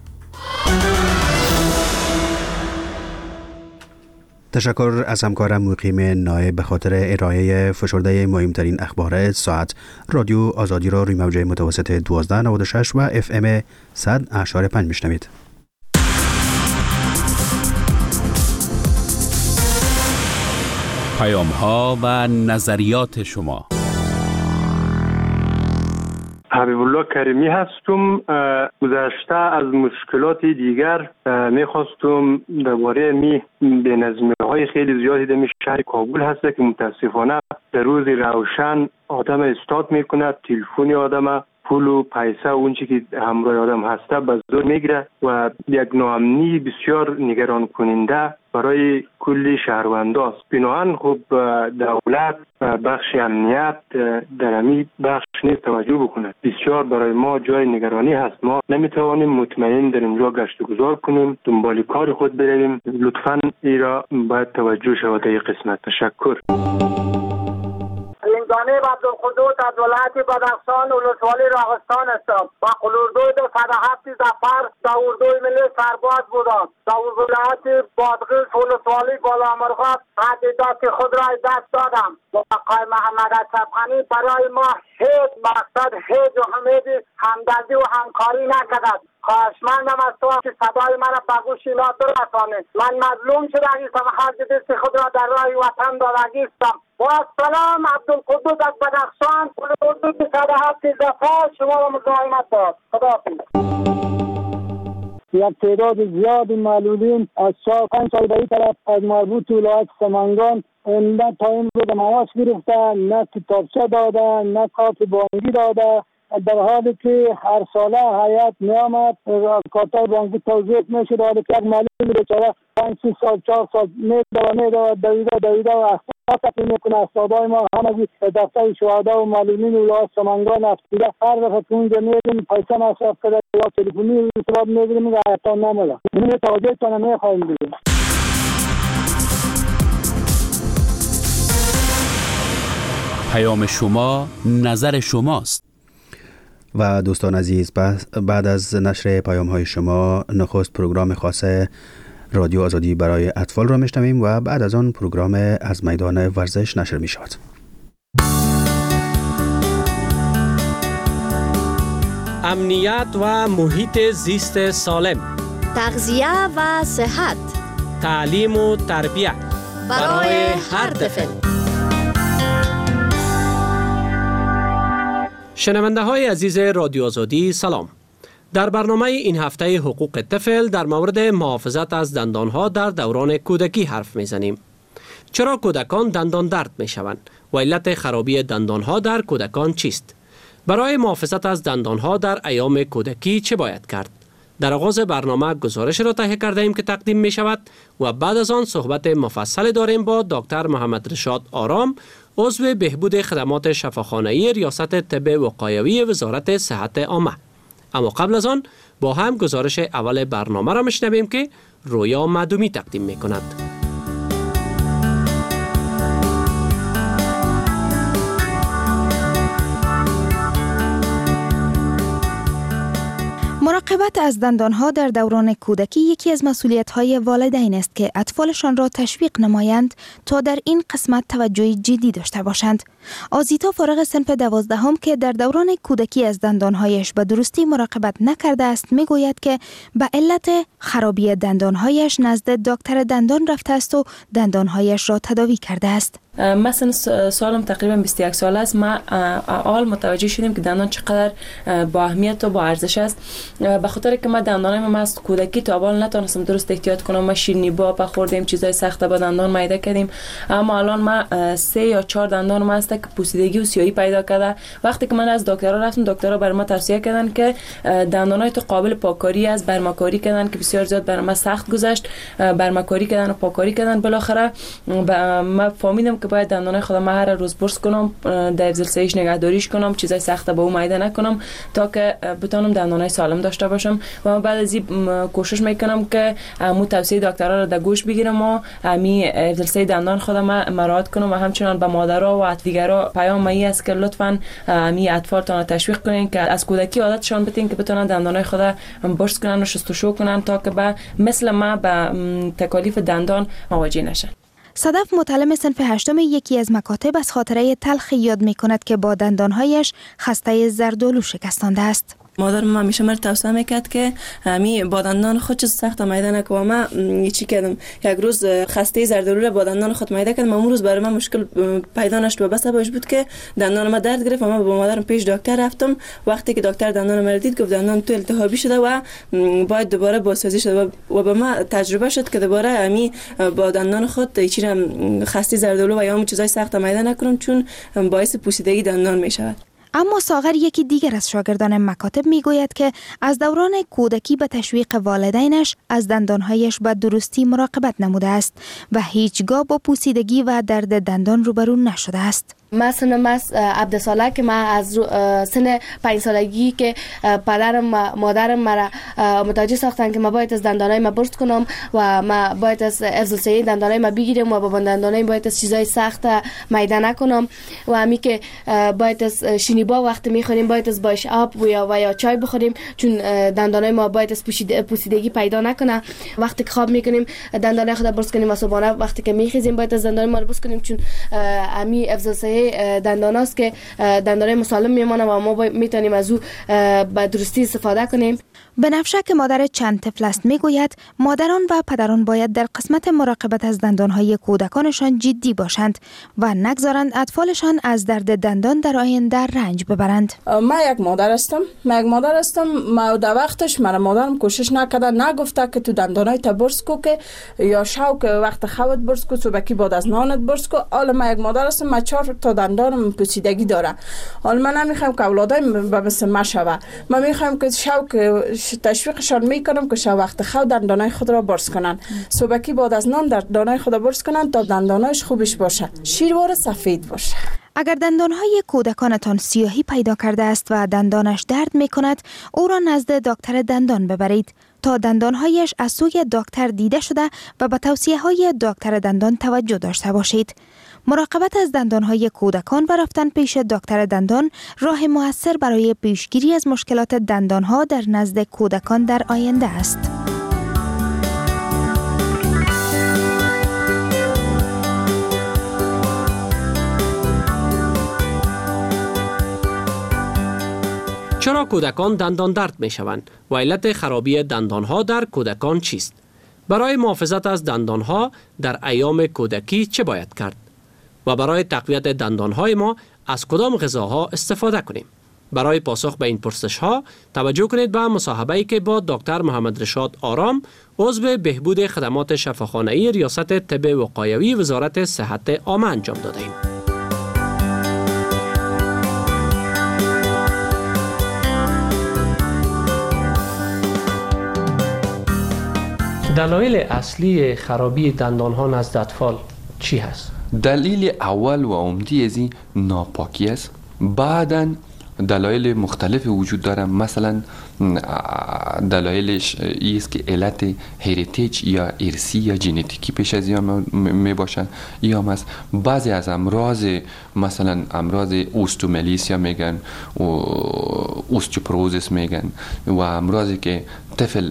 تشکر از همکارم مقیم نایب به خاطر ارائه فشرده مهمترین اخبار ساعت. رادیو آزادی را روی موج متوسط 1296 و FM 100.5 میشنوید. پیام ها و نظریات شما. حبیب الله کریمی هستم. گذشته از مشکلات دیگر میخواستم درباره بینظمی های خیلی زیادی در شهر کابل هست که متاسفانه در روز روشن آدم استاد میکنه، تلفنی آدم، پول و پیسه و اونچه که همراه آدم هسته به زور میگیره و یک ناامنی بسیار نگران کننده برای کلی شهرونداست. بنابراین خب دولت بخش امنیت در همین بخش نیز توجه بکنه. بسیار برای ما جای نگرانی هست. ما نمیتوانیم مطمئن در اینجا گشت و گذار کنیم، دنبال کار خود برویم. لطفاً ایرا باید توجه شود در این قسمت. تشکر. این جانب عبدالقدوس از ولایت بدخشان ولسوالی راغستان هستم و قلوردوی در 107 ظفر داوردوی ملی سرباز بودم. در ولایت بادغیس ولسوالی بالامرغاب تهدیدات خود را دست دادم. آقای محمد اشرفغانی برای ما هیچ مقصد، هیچ امید همدردی و همکاری نکرد. خواهشمندم از تو که صدای من را به گوش اینا برسانی. من مظلوم شده هستم، هر دست خود را در راه وطن دادگیستم. با سلام، عبدالقدوس از بدخشان، قلوردوی 107 ظفر شما را مزاحمت داد. خداحافظ. یک تعداد زیادی معلولین از 4-5 سال به این طرف از مربوط ولایت سمنگان نه تا این رو به مواس گرفتن، نه کتابچه دادن، نه کارت بانکی داده، در حالی که هر ساله هیئت میامد کارت بانکی توزیع میشد، حالی که یک معلول بیچاره 5 سال 4 سال میدوه دویده و اصلا میکنه. استادای ما همه دفتر شهدا و معلولین ولایت سمنگان افتیده هر دفعه که اونجا میریم پیسه مصرف کرده یا تلفنی ارتباط میگیریم و حتی نمیده. این توجه کنه میخوایم دیگه. پیام شما نظر شماست. و دوستان عزیز، بعد از نشر پیام های شما نخست پروگرام خاص رادیو آزادی برای اطفال را میشنویم و بعد از آن پروگرام از میدان ورزش نشر می شود. امنیت و محیط زیست سالم، تغذیه و صحت، تعلیم و تربیت برای هر طفل. شنونده های عزیز رادیو آزادی سلام. در برنامه این هفته حقوق طفل در مورد محافظت از دندانها در دوران کودکی حرف میزنیم. چرا کودکان دندان درد می شوند و علت خرابی دندانها در کودکان چیست؟ برای محافظت از دندانها در ایام کودکی چه باید کرد؟ در آغاز برنامه گزارش را تهیه کرده ایم که تقدیم می شود و بعد از آن صحبت مفصل داریم با دکتر محمد رشاد آرام، عضو بهبود خدمات شفاخانه‌ای ریاست طب وقایوی وزارت صحت عامه. اما قبل از آن با هم گزارش اول برنامه را میشنویم که رویا معدومی تقدیم می کند. مراقبت از دندانها در دوران کودکی یکی از مسئولیت‌های والدین است که اطفالشان را تشویق نمایند تا در این قسمت توجه جدی داشته باشند. آزیتا فارغ صنف 12 که در دوران کودکی از دندانهایش به درستی مراقبت نکرده است میگوید که به علت خرابی دندانهایش نزد دکتر دندان رفته است و دندانهایش را تداوی کرده است. مثلا سالم تقریبا 21 سال است. ما اول متوجه شدیم که دندان چقدر با اهمیت و با ارزش است. به خاطر که ما دندانایم از کودکی تا اول نتونستم درست احتیاط کنم. ما شیرینی با خوردیم، چیزای سخت با دندان میده کردیم. اما الان ما 3 یا 4 دندان ما است که پوسیدگی و سیاهی پیدا کرده. وقتی که من از دکترها رفتم، دکترها برای ما توصیه کردن که دندانای تو قابل پاککاری است، برمکاری کردن که بسیار زیاد برای ما سخت گذشت. برمکاری کردن و پاککاری کردن. بالاخره ما فهمیدم که باید دندانای خودم ما هر روز برس کنم، در افزلسایش نگهداریش کنم، چیزای سخت با او میده نکنم تا که بتونم دندانای سالم داشته باشم. و من بعد از این کوشش میکنم که مو توصیه دکترها رو در گوش بگیرم و می افزلسای دندان خودم مراعات کنم و همچنان به مادرها و دیگرها پیام می است که لطفاً می اطفالتون تشویق کنین که از کودکی عادتشان بدین که بتونن دندانای خود برس کنن و شستشو کنن تا که به مثل ما به تکالیف دندان مواجه نشن. صدف متعلم صنف 8 یکی از مکاتب از خاطره تلخی یاد می کند که با دندانهایش خسته زردآلو شکستانده است. مادرم همیشه مرا توصیه میکرد که می با دندان خود چیز سخت میده نکنم. ما چی کردم، یک روز خسته زردآلو را با دندان خود میده کردم. اون روز برای من مشکل پیدا نشد و بس باش بود که دندان ما درد گرفت و من با مادرم پیش دکتر رفتم. وقتی که دکتر دندان مرا دید گفت دندان تو التهابی شده و باید دوباره بازسازی شده و به ما تجربه شد که دوباره می با دندان خود هیچ خسته زردآلو و یا چیزای سخت میده نکنم چون باعث پوسیدگی دندان میشود. اما ساغر یکی دیگر از شاگردان مکاتب میگوید که از دوران کودکی به تشویق والدینش از دندانهایش به درستی مراقبت نموده است و هیچگاه با پوسیدگی و درد دندان روبرو نشده است. مثلا عبدالساله که من از سن 5 سالگی که پدرم مادرم مرا متوجه ساختن که ما باید از دندانای ما برس کنم و ما باید از افزلسایی دندانای ما بگیرم و با دندانای باید از چیزای سخت میده نکنم و همی که باید از شینیبا وقتی میخوریم باید از باش آب و یا چای بخوریم چون دندانای ما باید از پوسیدگی پیدا نکنه. وقتی که خواب میکنیم دندانای خود برس کنیم و صبحانه وقتی که میخیزیم باید از دندانای ما برس کنیم چون همی افزلسایی دندان است که دندانای مسالم میمانه و ما میتونیم از او به درستی استفاده کنیم. بنفشه که مادر چند طفل است میگوید مادران و پدران باید در قسمت مراقبت از دندانهای کودکانشان جدی باشند و نگذارند اطفالشان از درد دندان در آینده رنج ببرند. من یک مادر هستم. ما در وقتش مادرم کوشش نکرده، نگفته که تو دندانای تا برس کو که یا شو که وقت خودت برس کو صبحی بعد از نانت برس کو. حالا من یک مادر هستم، من 4 تا دندانم پوسیدگی داره. حالا من نمیخوام که اولادایم به مثل ما شوه. من میخوام که تشویقشان میکنم که شب وقت خواب دندانای خود را برس کنن. صبحکی بعد از نان دندانای خود برس کنن تا دندانایش خوبش باشه، شیروار سفید باشه. اگر دندانهای کودکانتان سیاهی پیدا کرده است و دندانش درد می کند، او را نزد دکتر دندان ببرید تا دندانهایش از سوی دکتر دیده شده و به توصیه های دکتر دندان توجه داشته باشید. مراقبت از دندانهای کودکان و رفتن پیش دکتر دندان راه مؤثر برای پیشگیری از مشکلات دندانها در نزد کودکان در آینده است. چرا کودکان دندان درد می شوند و علت خرابی دندانها در کودکان چیست؟ برای محافظت از دندانها در ایام کودکی چه باید کرد؟ و برای تقویت دندانهای ما از کدام غذاها استفاده کنیم؟ برای پاسخ به این پرسش ها توجه کنید به مصاحبه‌ای که با دکتر محمد رشاد آرام، عضو بهبود خدمات شفاخانه‌ای ریاست طب وقایوی وزارت صحت عامه انجام دادیم. دلایل اصلی خرابی دندانها نزد اطفال چی هست؟ دلیل اول و عمده از این ناپاکی است. بعداً دلایل مختلف وجود داره. مثلا دلایلش است که علت هریتیج یا ارثی یا ژنتیکی پیش از این می باشن، یا مثلا بعضی از امراض، مثلا امراض اوستوملیسیا میگن و اوستیوپروزیس میگن و امراضی که طفل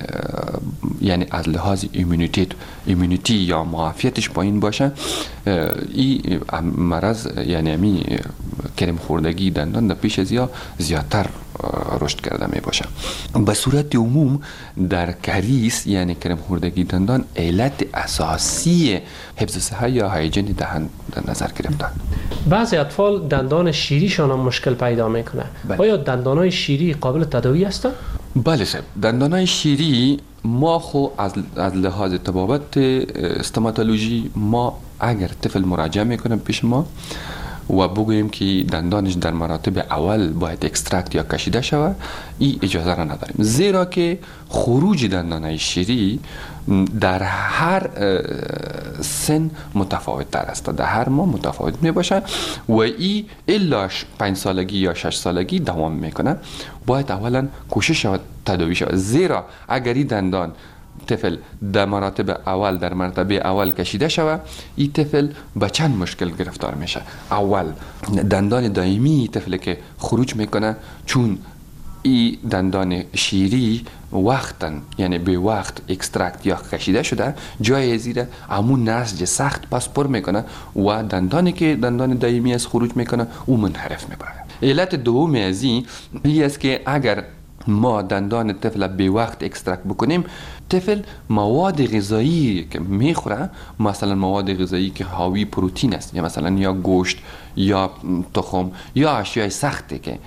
یعنی از لحاظ ایمونیتی یا معافیتش پایین باشه، این مرض یعنی امی کرم خوردگی دندان در پیش از یا زیادتر رشد کرده می باشه. به صورت عموم در کریس یعنی کرم خوردگی دندان علت اساسی حفظ صحت یا هایجین دهان در نظر گرفته. بعضی اطفال دندان شیریشان هم مشکل پیدا میکنه. آیا دندانهای شیری قابل تداوی هستند؟ بله صاحب، دندانهای شیری ما خو از لحاظ طبابت استوماتولوژی ما اگر طفل مراجعه میکنه پیش ما و بگوییم که دندانش در مراتب اول باید اکسترکت یا کشیده شود، این اجازه را نداریم، زیرا که خروج دندانهای شیری در هر سن متفاوت تر است، در هر ماه متفاوت می باشه و این الا 5 سالگی یا 6 سالگی دوام میکنه. باید اولا کوشش شود تداوی شود، زیرا اگر این دندان طفل در مراتب اول در مرتبه اول کشیده شود، این طفل به چند مشکل گرفتار میشه. اول دندان دائمی طفل که خروج میکنه، چون این دندان شیری وقتا یعنی به وقت اکسترکت یا کشیده شده، جای زیر همون نسج سخت پس پر میکنه و دندانی که دندان دائمی از خروج میکنه او منحرف میبره. علت دوم از این است که اگر ما دندان طفل به وقت اکسترکت بکنیم، طفل مواد غذایی که میخوره، مثلا مواد غذایی که حاوی پروتئین است، یا مثلا یا گوشت یا تخم یا اشیاء سختی که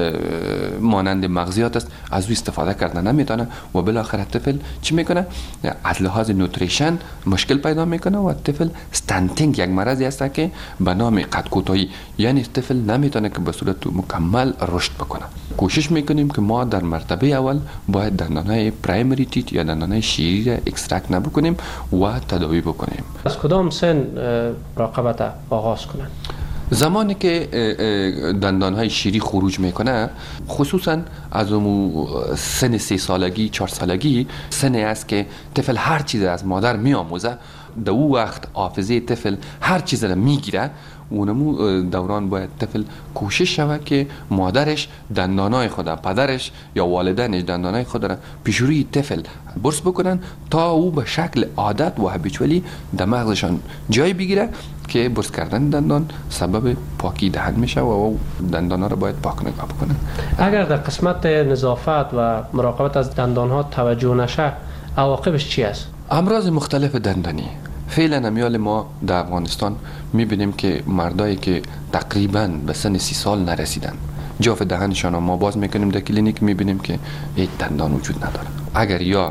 مانند مغزیات است، از او استفاده کردن نمیتونه و بالاخره طفل چی میکنه؟ از لحاظ نوتریشن مشکل پیدا میکنه و طفل استنتینگ، یک مرضی است که به نام قد کوتاهی، یعنی طفل نمیتونه که به صورت مکمل رشد بکنه. کوشش میکنیم که ما در مرتبه اول باید دندانهای پرایمری تیت یا دندانهای شیری را اکسترکت نبکنیم و تداوی بکنیم. از کدام سن مراقبت آغاز کنن؟ زمانی که دندانهای شیری خروج میکنه، خصوصا از سن 3 سالگی 4 سالگی سنی است که طفل هر چیز از مادر میآموزه. در او وقت حافظه طفل هر چیز را میگیره. اونمو دوران باید طفل کوشش شود که مادرش دندانای خود، پدرش یا والدینش دندانای خود را پیش روی طفل برس بکنن تا او به شکل عادت و هابیچوالی در مغزشان جای بگیره که برس کردن دندان سبب پاکی دهن میشه و دندانا را باید پاک نگاه بکنن. اگر در قسمت نظافت و مراقبت از دندانها توجه نشه، عواقبش چی است؟ امراض مختلف دندانی. فعلا امیال ما در افغانستان میبینیم که مردایی که تقریبا به سن 30 سال نرسیدن، جاف دهنشان ما باز میکنیم در کلینیک، میبینیم که هیچ دندان وجود نداره. اگر یا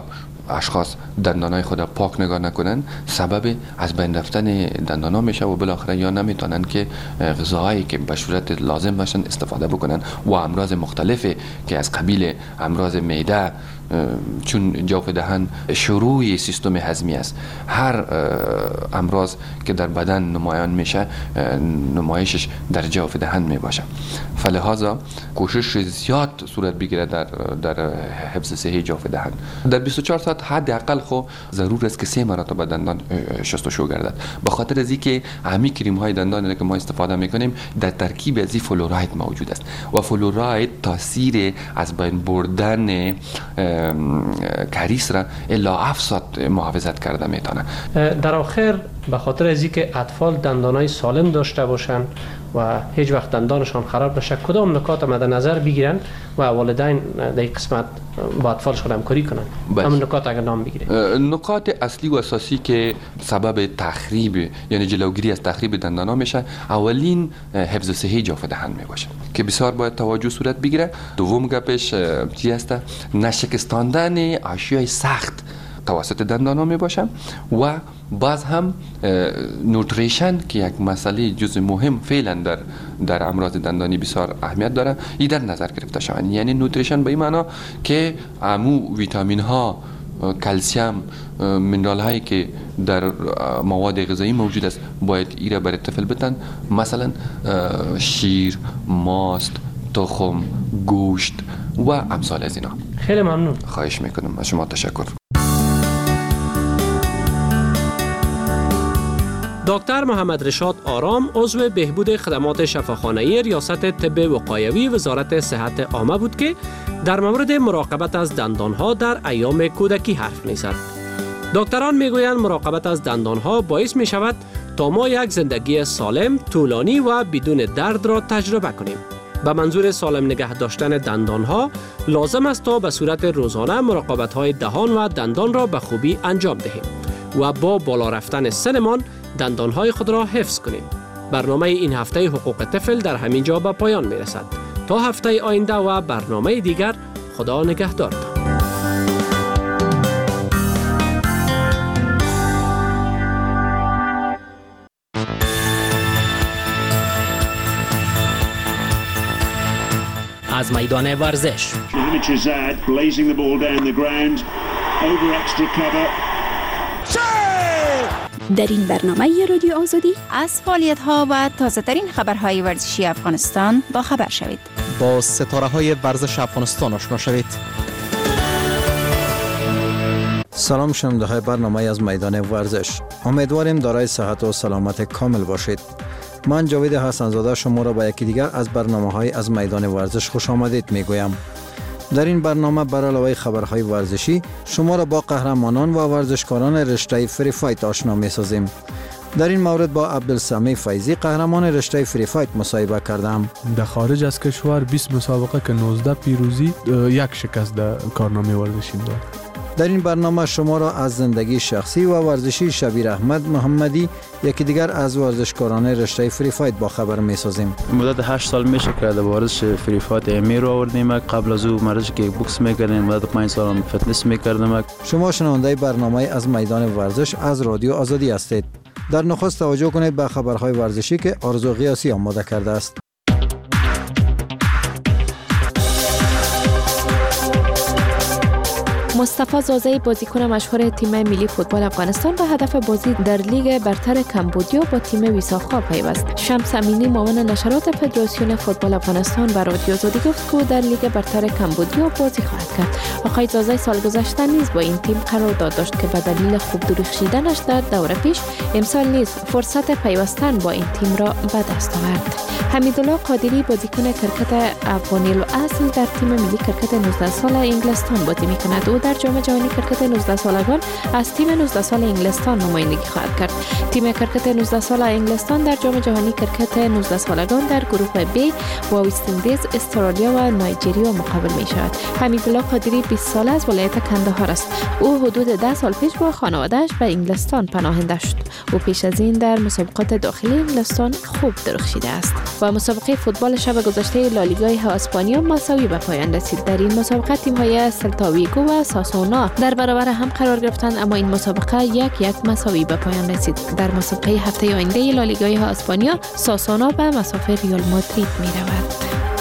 اشخاص دندانای خود پاک نگاه نکنن سبب از بین رفتن دندانا میشه و بالاخره یا نمیتونن که غذاهایی که به صورت لازم باشن استفاده بکنن و امراض مختلفی که از قبیل امراض معده چون جوف دهن شروع سیستم هضمی است. هر امراض که در بدن نمایان میشه نمایشش در جوف دهن می باشه. فلهذا کوشش زیاد صورت بگیره در حفظ صحی جوف دهن. در 24 ساعت حداقل خو ضرور است که 3 مرتبه دندان شستشو گردد. به خاطر از اینکه همین کریم های دندان که ما استفاده میکنیم در ترکیب از فلوراید موجود است و فلوراید تاثیر از بین بردن کریس را الا 7 ساعت محافظت کرده میتونه. در آخر به خاطر از اینکه اطفال دندانای سالم داشته باشن و هیچ وقت دندانشان خراب نشه کدام نکات مد نظر بگیرن و والدین در این قسمت با اطفالشان همکاری کنن؟ همون نکات اگر نام بگیرید. نکات اصلی و اساسی که سبب تخریب یعنی جلوگیری از تخریب دندانا میشه، اولین حفظ صحی جوف دهن میباشه که بسیار باید توجه صورت بگیره. دوم گپش چی است؟ نشکستاندن اشیاء سخت توسط دندانا می باشه و باز هم نوتریشن که یک مسئله جزء مهم فعلا در امراض دندانی بسیار اهمیت داره این در نظر گرفته شود. یعنی نوتریشن به این معنا که امو ویتامین ها، کلسیم، منرال هایی که در مواد غذایی موجود است باید ایره برای طفل بدن، مثلا شیر، ماست، تخم، گوشت و امثال از اینا. خیلی ممنون. خواهش میکنم. از شما تشکر. دکتر محمد رشاد آرام عضو بهبود خدمات شفاخانه‌ای ریاست طب وقایوی وزارت صحت عامه بود که در مورد مراقبت از دندانها در ایام کودکی حرف می‌زد. دکتران میگویند مراقبت از دندانها باعث می شود تا ما یک زندگی سالم، طولانی و بدون درد را تجربه کنیم. به منظور سالم نگه داشتن دندانها لازم است تا به صورت روزانه مراقبت‌های دهان و دندان را به خوبی انجام دهیم و با بالا رفتن سنمان دندانهای خود را حفظ کنیم. برنامه این هفته حقوق طفل در همین جا به پایان می رسد. تا هفته آینده و برنامه دیگر، خدا نگهدارتان. از میدان ورزش در این برنامه رادیو آزادی از فعالیت‌ها و تازه‌ترین خبرهای ورزشی افغانستان با خبر شوید. با ستاره‌های ورزش افغانستان آشنا شوید. سلام شنونده‌های برنامه از میدان ورزش. امیدواریم دارای صحت و سلامت کامل باشید. من جاوید حسن‌زاده شما را به یکی دیگر از برنامه‌های از میدان ورزش خوش آمدید میگویم. در این برنامه بر علاوه خبرهای ورزشی شما را با قهرمانان و ورزشکاران رشته فری فایت آشنا می‌سازیم. در این مورد با عبدالسمیع فیضی قهرمان رشته فری فایت مصاحبه کردم. در خارج از کشور 20 مسابقه که 19 پیروزی، یک شکست در کارنامه ورزشی دارد. در این برنامه شما را از زندگی شخصی و ورزشی شبیر احمد محمدی، یکی دیگر از ورزشکاران رشته فری فایت با خبر می‌سازیم. مدت 8 سال میشه که در ورزش فری فایت امیر رو آوردیم. قبل از او ورزش کیک بوکس می‌کردیم. مدت 5 سال هم فتنس می‌کردم. شما شنونده برنامه از میدان ورزش از رادیو آزادی هستید. در نخست توجه کنید به خبرهای ورزشی که آرزو قیاسی آماده کرده است. مصطفی زازی بازیکن مشهور تیم ملی فوتبال افغانستان به هدف بازی در لیگ برتر کمبودیا با تیم ویساخا پیوست. شمس امینی معاون نشرات فدراسیون فوتبال افغانستان به رادیو آزادی گفت که در لیگ برتر کمبودیا بازی خواهد کرد. آقای زازی سال گذشته نیز با این تیم قرارداد داشت که به دلیل خوب درخشیدنش در دوره پیش امسال نیز فرصت پیوستن با این تیم را به دست آورد. حمیدالله قادری بازیکن کرکت افغانی الاصل در تیم ملی کرکت 19 ساله انگلستان بازی می‌کند. او در جام جهانی کرکت 19 سالگان از تیم 19 سال انگلستان نمایندگی خواهد کرد. تیم کرکت 19 ساله انگلستان در جام جهانی کرکت 19 سالگان در گروه B با وست اندیز، استرالیا و نایجریا مقابل می شود. حمیدالله قادری 20 ساله از ولایت کندهار است. او حدود 10 سال پیش با خانواده‌اش به انگلستان پناهنده شد. او پیش از این در مسابقات داخلی انگلستان خوب درخشیده است. و مسابقه فوتبال شب گذشته لالیگای اسپانیا مساوی به پایان رسید. در این مسابقه تیم‌های سلتا ویگو و ساسونا در برابر هم قرار گرفتند، اما این مسابقه یک مساوی به پایان رسید. در مسابقه هفته آینده لالیگای اسپانیا ساسونا به مسافر ریال مادرید می رود.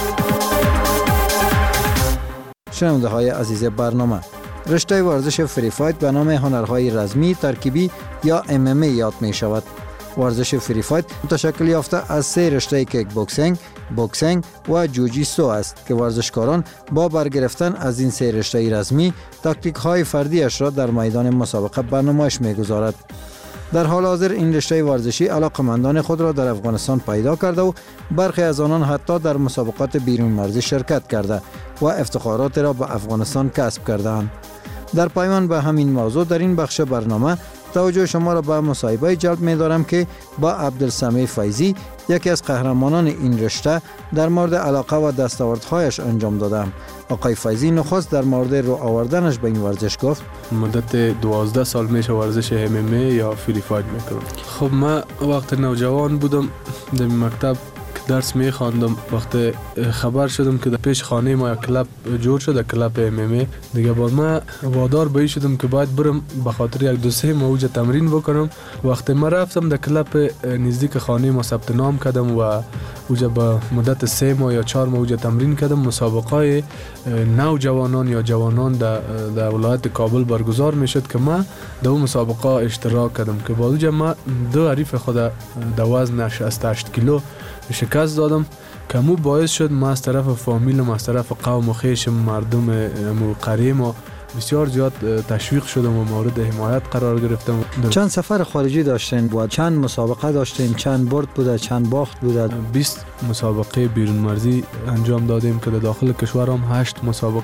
شنونده های عزیز برنامه، رشته ورزش فری فایت به نام هنرهای رزمی، ترکیبی یا MMA یاد می شود. ورزش فری فایت متشکل یافته از 3 رشته کیک بوکسینگ و جوجیتسو است که ورزشکاران با برگرفتن از این 3 رشته رزمی تاکتیک های فردیش را در میدان مسابقه به نمایش می گذارد. در حال حاضر این رشته ورزشی علاقمندان خود را در افغانستان پیدا کرده و برخی از آنان حتی در مسابقات بیرون مرزی شرکت کرده و افتخارات را به افغانستان کسب کردند. در پایان به همین موضوع در این بخش برنامه توجه شما را به مصاحبه جلب می دارم که با عبدالسمیع فیضی، یکی از قهرمانان این رشته، در مورد علاقه و دستاوردهایش انجام دادم. آقای فیضی نخست در مورد رو آوردنش به این ورزش گفت. مدت 12 سال میشه ورزش MMA یا فری فایت میکنم. خب من وقت نوجوان بودم در مکتب درس میخواندم، وقت خبر شدم که در پیش خانه ما یک کلاب جور شده، کلاب MMA دیگه. بعد من وادار به شدم که باید برم به خاطر 1-2 ماه اوجا تمرین بکنم. وقتی من رفتم در کلاب نزدیک خانه ما ثبت نام کردم و اوجا با مدت 3 ماه یا 4 ماه اوجا تمرین کردم. مسابقه نوجوانان یا جوانان در ولایت کابل برگزار میشد که من در اون مسابقه اشتراک کردم که با اوجا من 2 حریف خود در وزن 68 کیلو شکست دادم که مو باعث شد ما از طرف فامیلم، از طرف قوم و خیشم، مردم قریه ما بسیار زیاد تشویق شدم و مورد حمایت قرار گرفتم. چند سفر خارجی داشتین و چند مسابقه داشتین؟ چند برد بوده، چند باخت بوده؟ 20 مسابقه بیرون مرزی انجام دادیم که در داخل کشور هم 8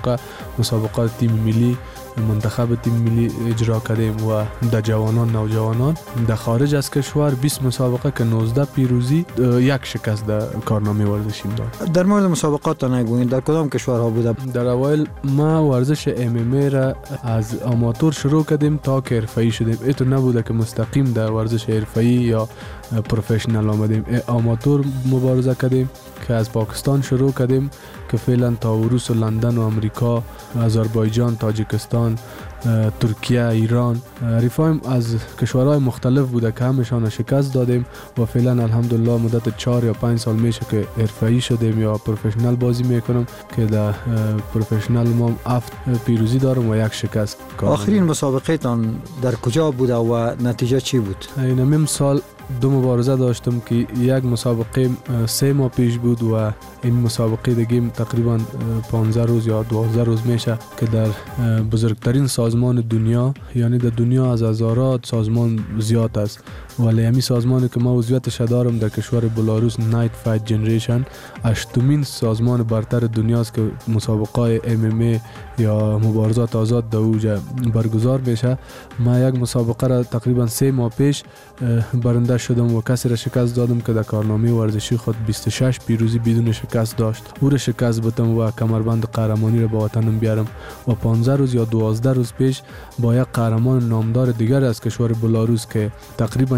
مسابقات تیم ملی، منتخب تیم ملی اجرا کردیم و در جوانان نوجوانان. در خارج از کشور 20 مسابقه که 19 پیروزی، 1 شکست در کارنامه ورزشیم داد. در مورد مسابقات نگویید، در کدام کشورها بوده؟ در اوایل ما ورزش MMA را از آماتور شروع کردیم تا که حرفه‌ای شدیم. ایتو نبوده که مستقیم در ورزش حرفه‌ای یا پروفشنال آمدیم. آماتور مبارزه کردیم که از پاکستان شروع کردیم که فعلا تا روس و لندن و امریکا، آذربایجان، تاجیکستان، ترکیه، ایران، حریفایم از کشورهای مختلف بوده که همشان شکست دادیم و فعلا الحمدلله مدت 4 یا 5 سال میشه که حرفه‌ای شدیم یا پروفشنال بازی میکنم که در پروفشنال ما 7 پیروزی دارم و 1 شکست. آخرین مسابقه تان در کجا بوده و نتیجه چی بود؟ این سال 2 مبارزه داشتم که 1 مسابقه 3 ماه پیش بود و این مسابقه دیگه تقریبا 15 روز یا 12 روز میشه که در بزرگترین سازمان دنیا، یعنی در دنیا از هزارات سازمان زیاد است، ولی همین سازمانی که ما عضویتش دارم در کشور بلاروس، نایت فایت جنریشن، 8مین سازمان برتر دنیاست که مسابقه MMA یا مبارزات آزاد در اوجا برگزار میشه. ما 1 مسابقه را تقریبا 3 ماه پیش برنده شدم و کسی را شکست دادم که در کارنامه ورزشی خود 26 پیروزی بدون شکست داشت. او را شکست بدم و کمربند قهرمانی را به وطنم بیارم و 15 روز یا 12 روز پیش با 1 قهرمان نامدار دیگر از کشور بلاروس که تقریبا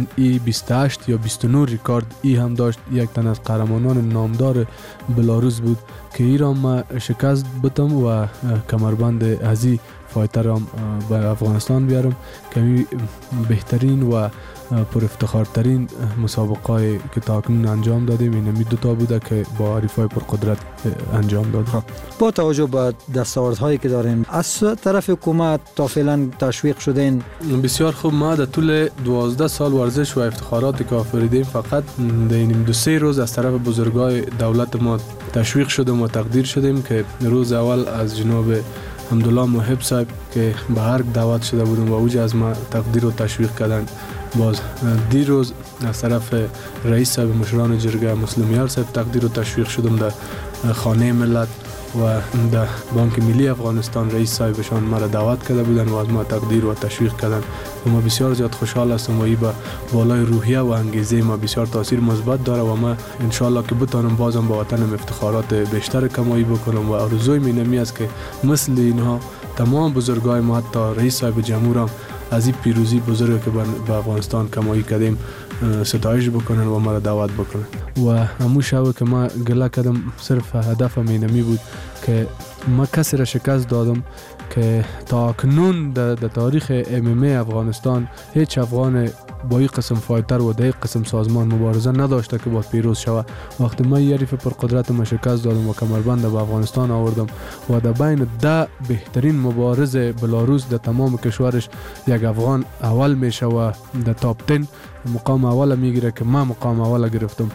28 یا 29 ریکارد هم داشت، 1 تن از قهرمانان نامدار بلاروس بود که ایران ما شکست بدم و کمربند ازی فایتر هم به افغانستان بیارم که بهترین و پر افتخارترین مسابقه که تاکنون انجام دادیم این 2 تا بوده که با حریفای پرقدرت انجام داد. با توجه به دستاوردهایی که داریم از طرف حکومت تا فعلا تشویق شدین؟ بسیار خوب. ما در طول 12 سال ورزش و افتخاراتی که آفریدیم فقط در این 2-3 روز از طرف بزرگای دولت ما تشویق شدیم و تقدیر شدیم که روز اول از جناب حمدالله محب صاحب که به هرگ دعوت شده بودم و اوج از ما تقدیر و تشویق کردن. باز دیروز از طرف رئیس صاحب مشران جرگه مسلمیار صاحب تقدیر و تشویق شدم در خانه ملت و در بانک ملی افغانستان رئیس صاحبشان مرا دعوت کرده بودن و از ما تقدیر و تشویق کردن و ما بسیار زیاد خوشحال هستم و این با بالای روحیه و انگیزه ما بسیار تاثیر مثبت داره و ما ان شاء الله که بتونم بازم با وطنم افتخارات بیشتر کمایی بکنم و آرزوی من است که مثل اینها تمام بزرگای ما حتی رئیس صاحب جمهور هم از این پیروزی بزرگی که به افغانستان کمایی کردیم ستایش بکنن و مرا دعوت بکنن. و همون شب که ما گله کردم صرف هدفم اینمی بود که ما کسی را شکست دادم که تا کنون در تاریخ MMA افغانستان هیچ افغان با این قسم فایتر و در این قسم سازمان مبارزه نداشته که با پیروز شود. وقتی ما یریف پر قدرت ما شکست دادم و کمربند به افغانستان آوردم و در بین 10 بهترین مبارز بلاروس در تمام کشورش یک افغان اول میشه و در تاپ 10 مقام اول میگیره که من مقام اول گرفتم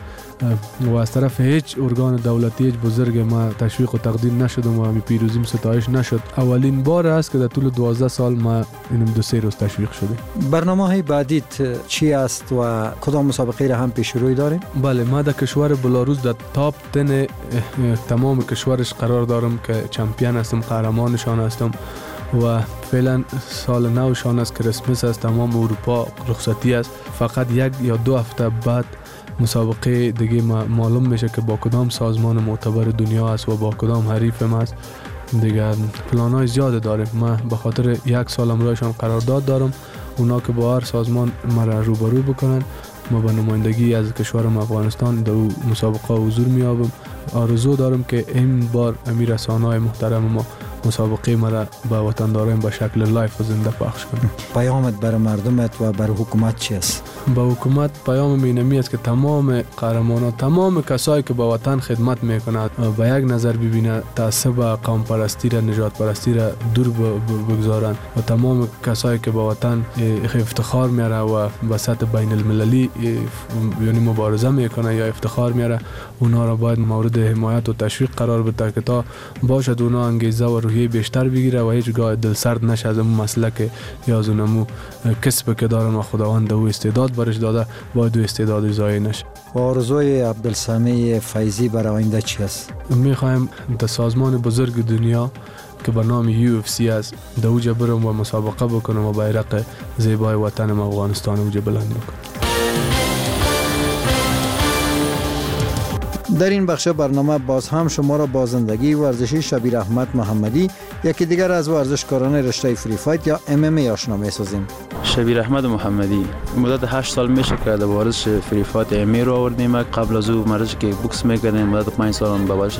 و از طرف هیچ ارگان دولتی هیچ بزرگ ما تشویق و تقدیر نشدم و می پیروزیم ستایش نشد. اولین بار است که در طول 12 سال ما اینم 2-3 روز تشویق شده. برنامه‌های بعدیت چی است و کدام مسابقه را هم پیش روی داریم؟ بله، ما در کشور بلاروس در تاپ 10 تمام کشورش قرار دارم که چمپیون هستم، قهرمانشان هستم و فعلا سال نوشان است، کریسمس است، تمام اروپا رخصتی است. فقط 1 یا 2 هفته بعد مسابقه دیگه معلوم میشه که با کدام سازمان معتبر دنیا است و با کدام حریف ما است. دیگه پلان‌های زیاد داریم. ما به خاطر 1 سال امرایشان قرارداد دارم، اونا که با هر سازمان مرا روبرو بکنن. ما به نمایندگی از کشورم افغانستان در مسابقه حضور میابم. آرزو دارم که این بار امیر رسانه‌های محترم ما مسابقه مرا به وطنداران به شکل لایف و زنده پخش کنم. پیامت برای مردمت و برای حکومت چی است؟ به حکومت پیام اینمی است که تمام قهرمانان، تمام کسایی که به وطن خدمت میکنند به یک نظر ببینه، تعصب قوم پرستی را، نژاد پرستی را دور بگذارند و تمام کسایی که به وطن افتخار میاره و به سطح بین المللی یعنی مبارزه میکنه یا افتخار میاره، اونا را باید مورد حمایت و تشویق قرار بده که تا باشد اونا انگیزه و روحیه بیشتر بگیره و هیچگاه دل سرد نشه از اون مسلک یا از اونمو کسب که دارن و خداوند او استعداد برش داده، باید او استعداد ضایع نشه. آرزوی عبدالسمیع فیضی برای آینده چی است؟ میخوایم در سازمان بزرگ دنیا که به نام UFC است در اوجا برم و مسابقه بکنم و بیرق زیبای وطنم افغانستان اوجا بلند بکنم. در این بخش برنامه باز هم شما را با زندگی ورزشی شبیر احمد محمدی، یکی دیگر از ورزشکاران رشته فری فایت یا MMA آشنا می‌سازیم. شبیر احمد محمدی مدت 8 سال میشه که در ورزش فری فایت MMA رو آوردیم. قبل از او ورزش کیک بوکس می‌کردم، مدت 5 سال به ورزش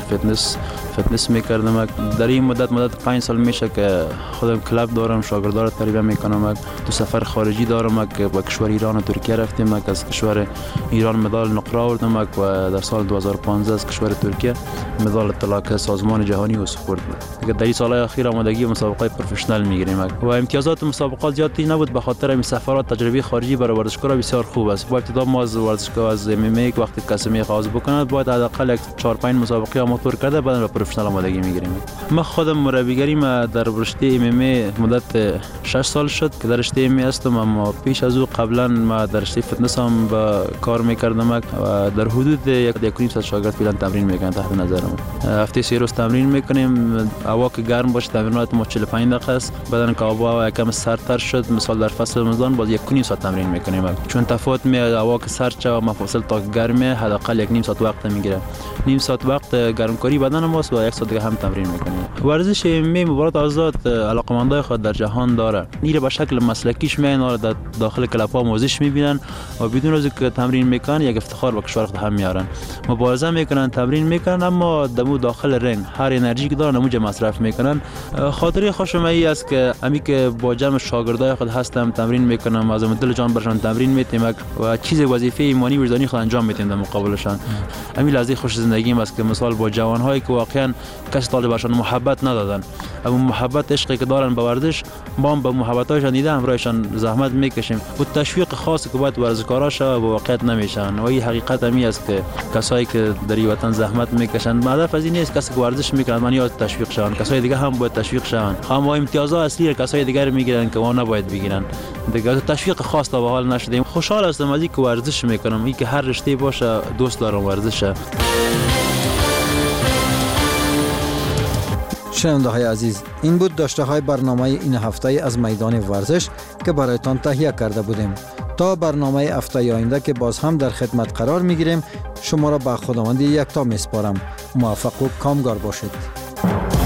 فتنس می‌کردم. در این مدت 5 سال میشه که خودم کلاب دارم، شاگردان رو تربیت می‌کنم. تو سفر خارجی دارم که به کشور ایران و ترکیه رفتیم، از کشور ایران مدال نقره آوردم و در سال 2015 از کشور ترکیه مدال طلا سازمان جهانی و سپرد. دیگه در این سال‌های اخیر آمادگی مسابقات پروفشنال می‌گیریم و امتیازات مسابقات زیادی نبود به خاطر این سفرات. تجربه خارجی برای ورزشکارا بسیار خوب است. با ابتدا ما از ورزشکار از MMA وقتی کسی می‌خواد بکنه باید حداقل 4-5 مسابقه آماتور کرده بعد به پروفشنال آمادگی می‌گیریم. ما خودم مربیگری ما در رشته MMA مدت 6 سال شد که در رشته MMA هستم، اما پیش از او قبلا ما در رشته فتنس هم با کار می‌کردم و در حدود 1.5 شاگرد فعلا تمرین می‌کنم تحت نظرم. هفته 3 روز تمرین می‌کنیم. هوا که گرم باشه تمرینات ما 45 دقیقه است. بعدن که هوا یکم سردتر شد، مثلا در فصل رمضان باز 1.5 ساعت تمرین می‌کنیم. چون تفاوت می هوا که سرد شود مفصل تا گرمه حداقل 1.5 ساعت وقت می‌گیره. نیم ساعت وقت گرمکاری بدن ماست و 1 ساعت دیگه هم تمرین می‌کنیم. ورزش MMA مبارزات آزاد علاقمندای خود در جهان داره. نیره به شکل مسلکیش میان در داخل کلب‌ها موزش می‌بینن و بدون از که تمرین می‌کنن یک افتخار به کشور خود هم میارن. مبارزه می‌کنن، تمرین می‌کنن، اما داخل رنگ هر انرژی که دارن موج مصرف می‌کنن. خاطره خوشم ای است که امی که با جمع شاگردای خود هستم تمرین می‌کنم، از دل جان برشان تمرین می‌تیم و چیز وظیفه ایمانی وجدانی خود انجام می‌دیم در مقابلشان. امی لحظه خوش زندگی است که مثال با جوان‌هایی که واقعاً کس طالبشان محبت ندادن، اما محبت عشقی که دارن به ورزش ما هم به محبتایشان دیده همراهشان زحمت می‌کشیم و تشویق خاصی که باید ورزشکارا شود به واقعیت نمیشن و این حقیقت امی است که کسایی که در این وطن زحمت می‌کشن هدف از این نیست کسی که ورزش می‌کنه من یاد تشویق شون، کسای دیگه هم باید تشویق شون، اما امتیازات اصلی کسای دیگر می‌گیرن که اونا نباید بگیرن. دیگه تشویق خاص تا به حال نشدیم. خوشحال هستم از اینکه ورزش می‌کنم، اینکه هر رشته باشه دوست دارم ورزش. شنونده‌های عزیز، این بود داشته‌های برنامه این هفته از میدان ورزش که برایتان تهیه کرده بودیم. تا برنامه هفته آینده که باز هم در خدمت قرار می‌گیریم، شما را به خداوند یکتا می‌سپارم. موفق و کامگار باشید.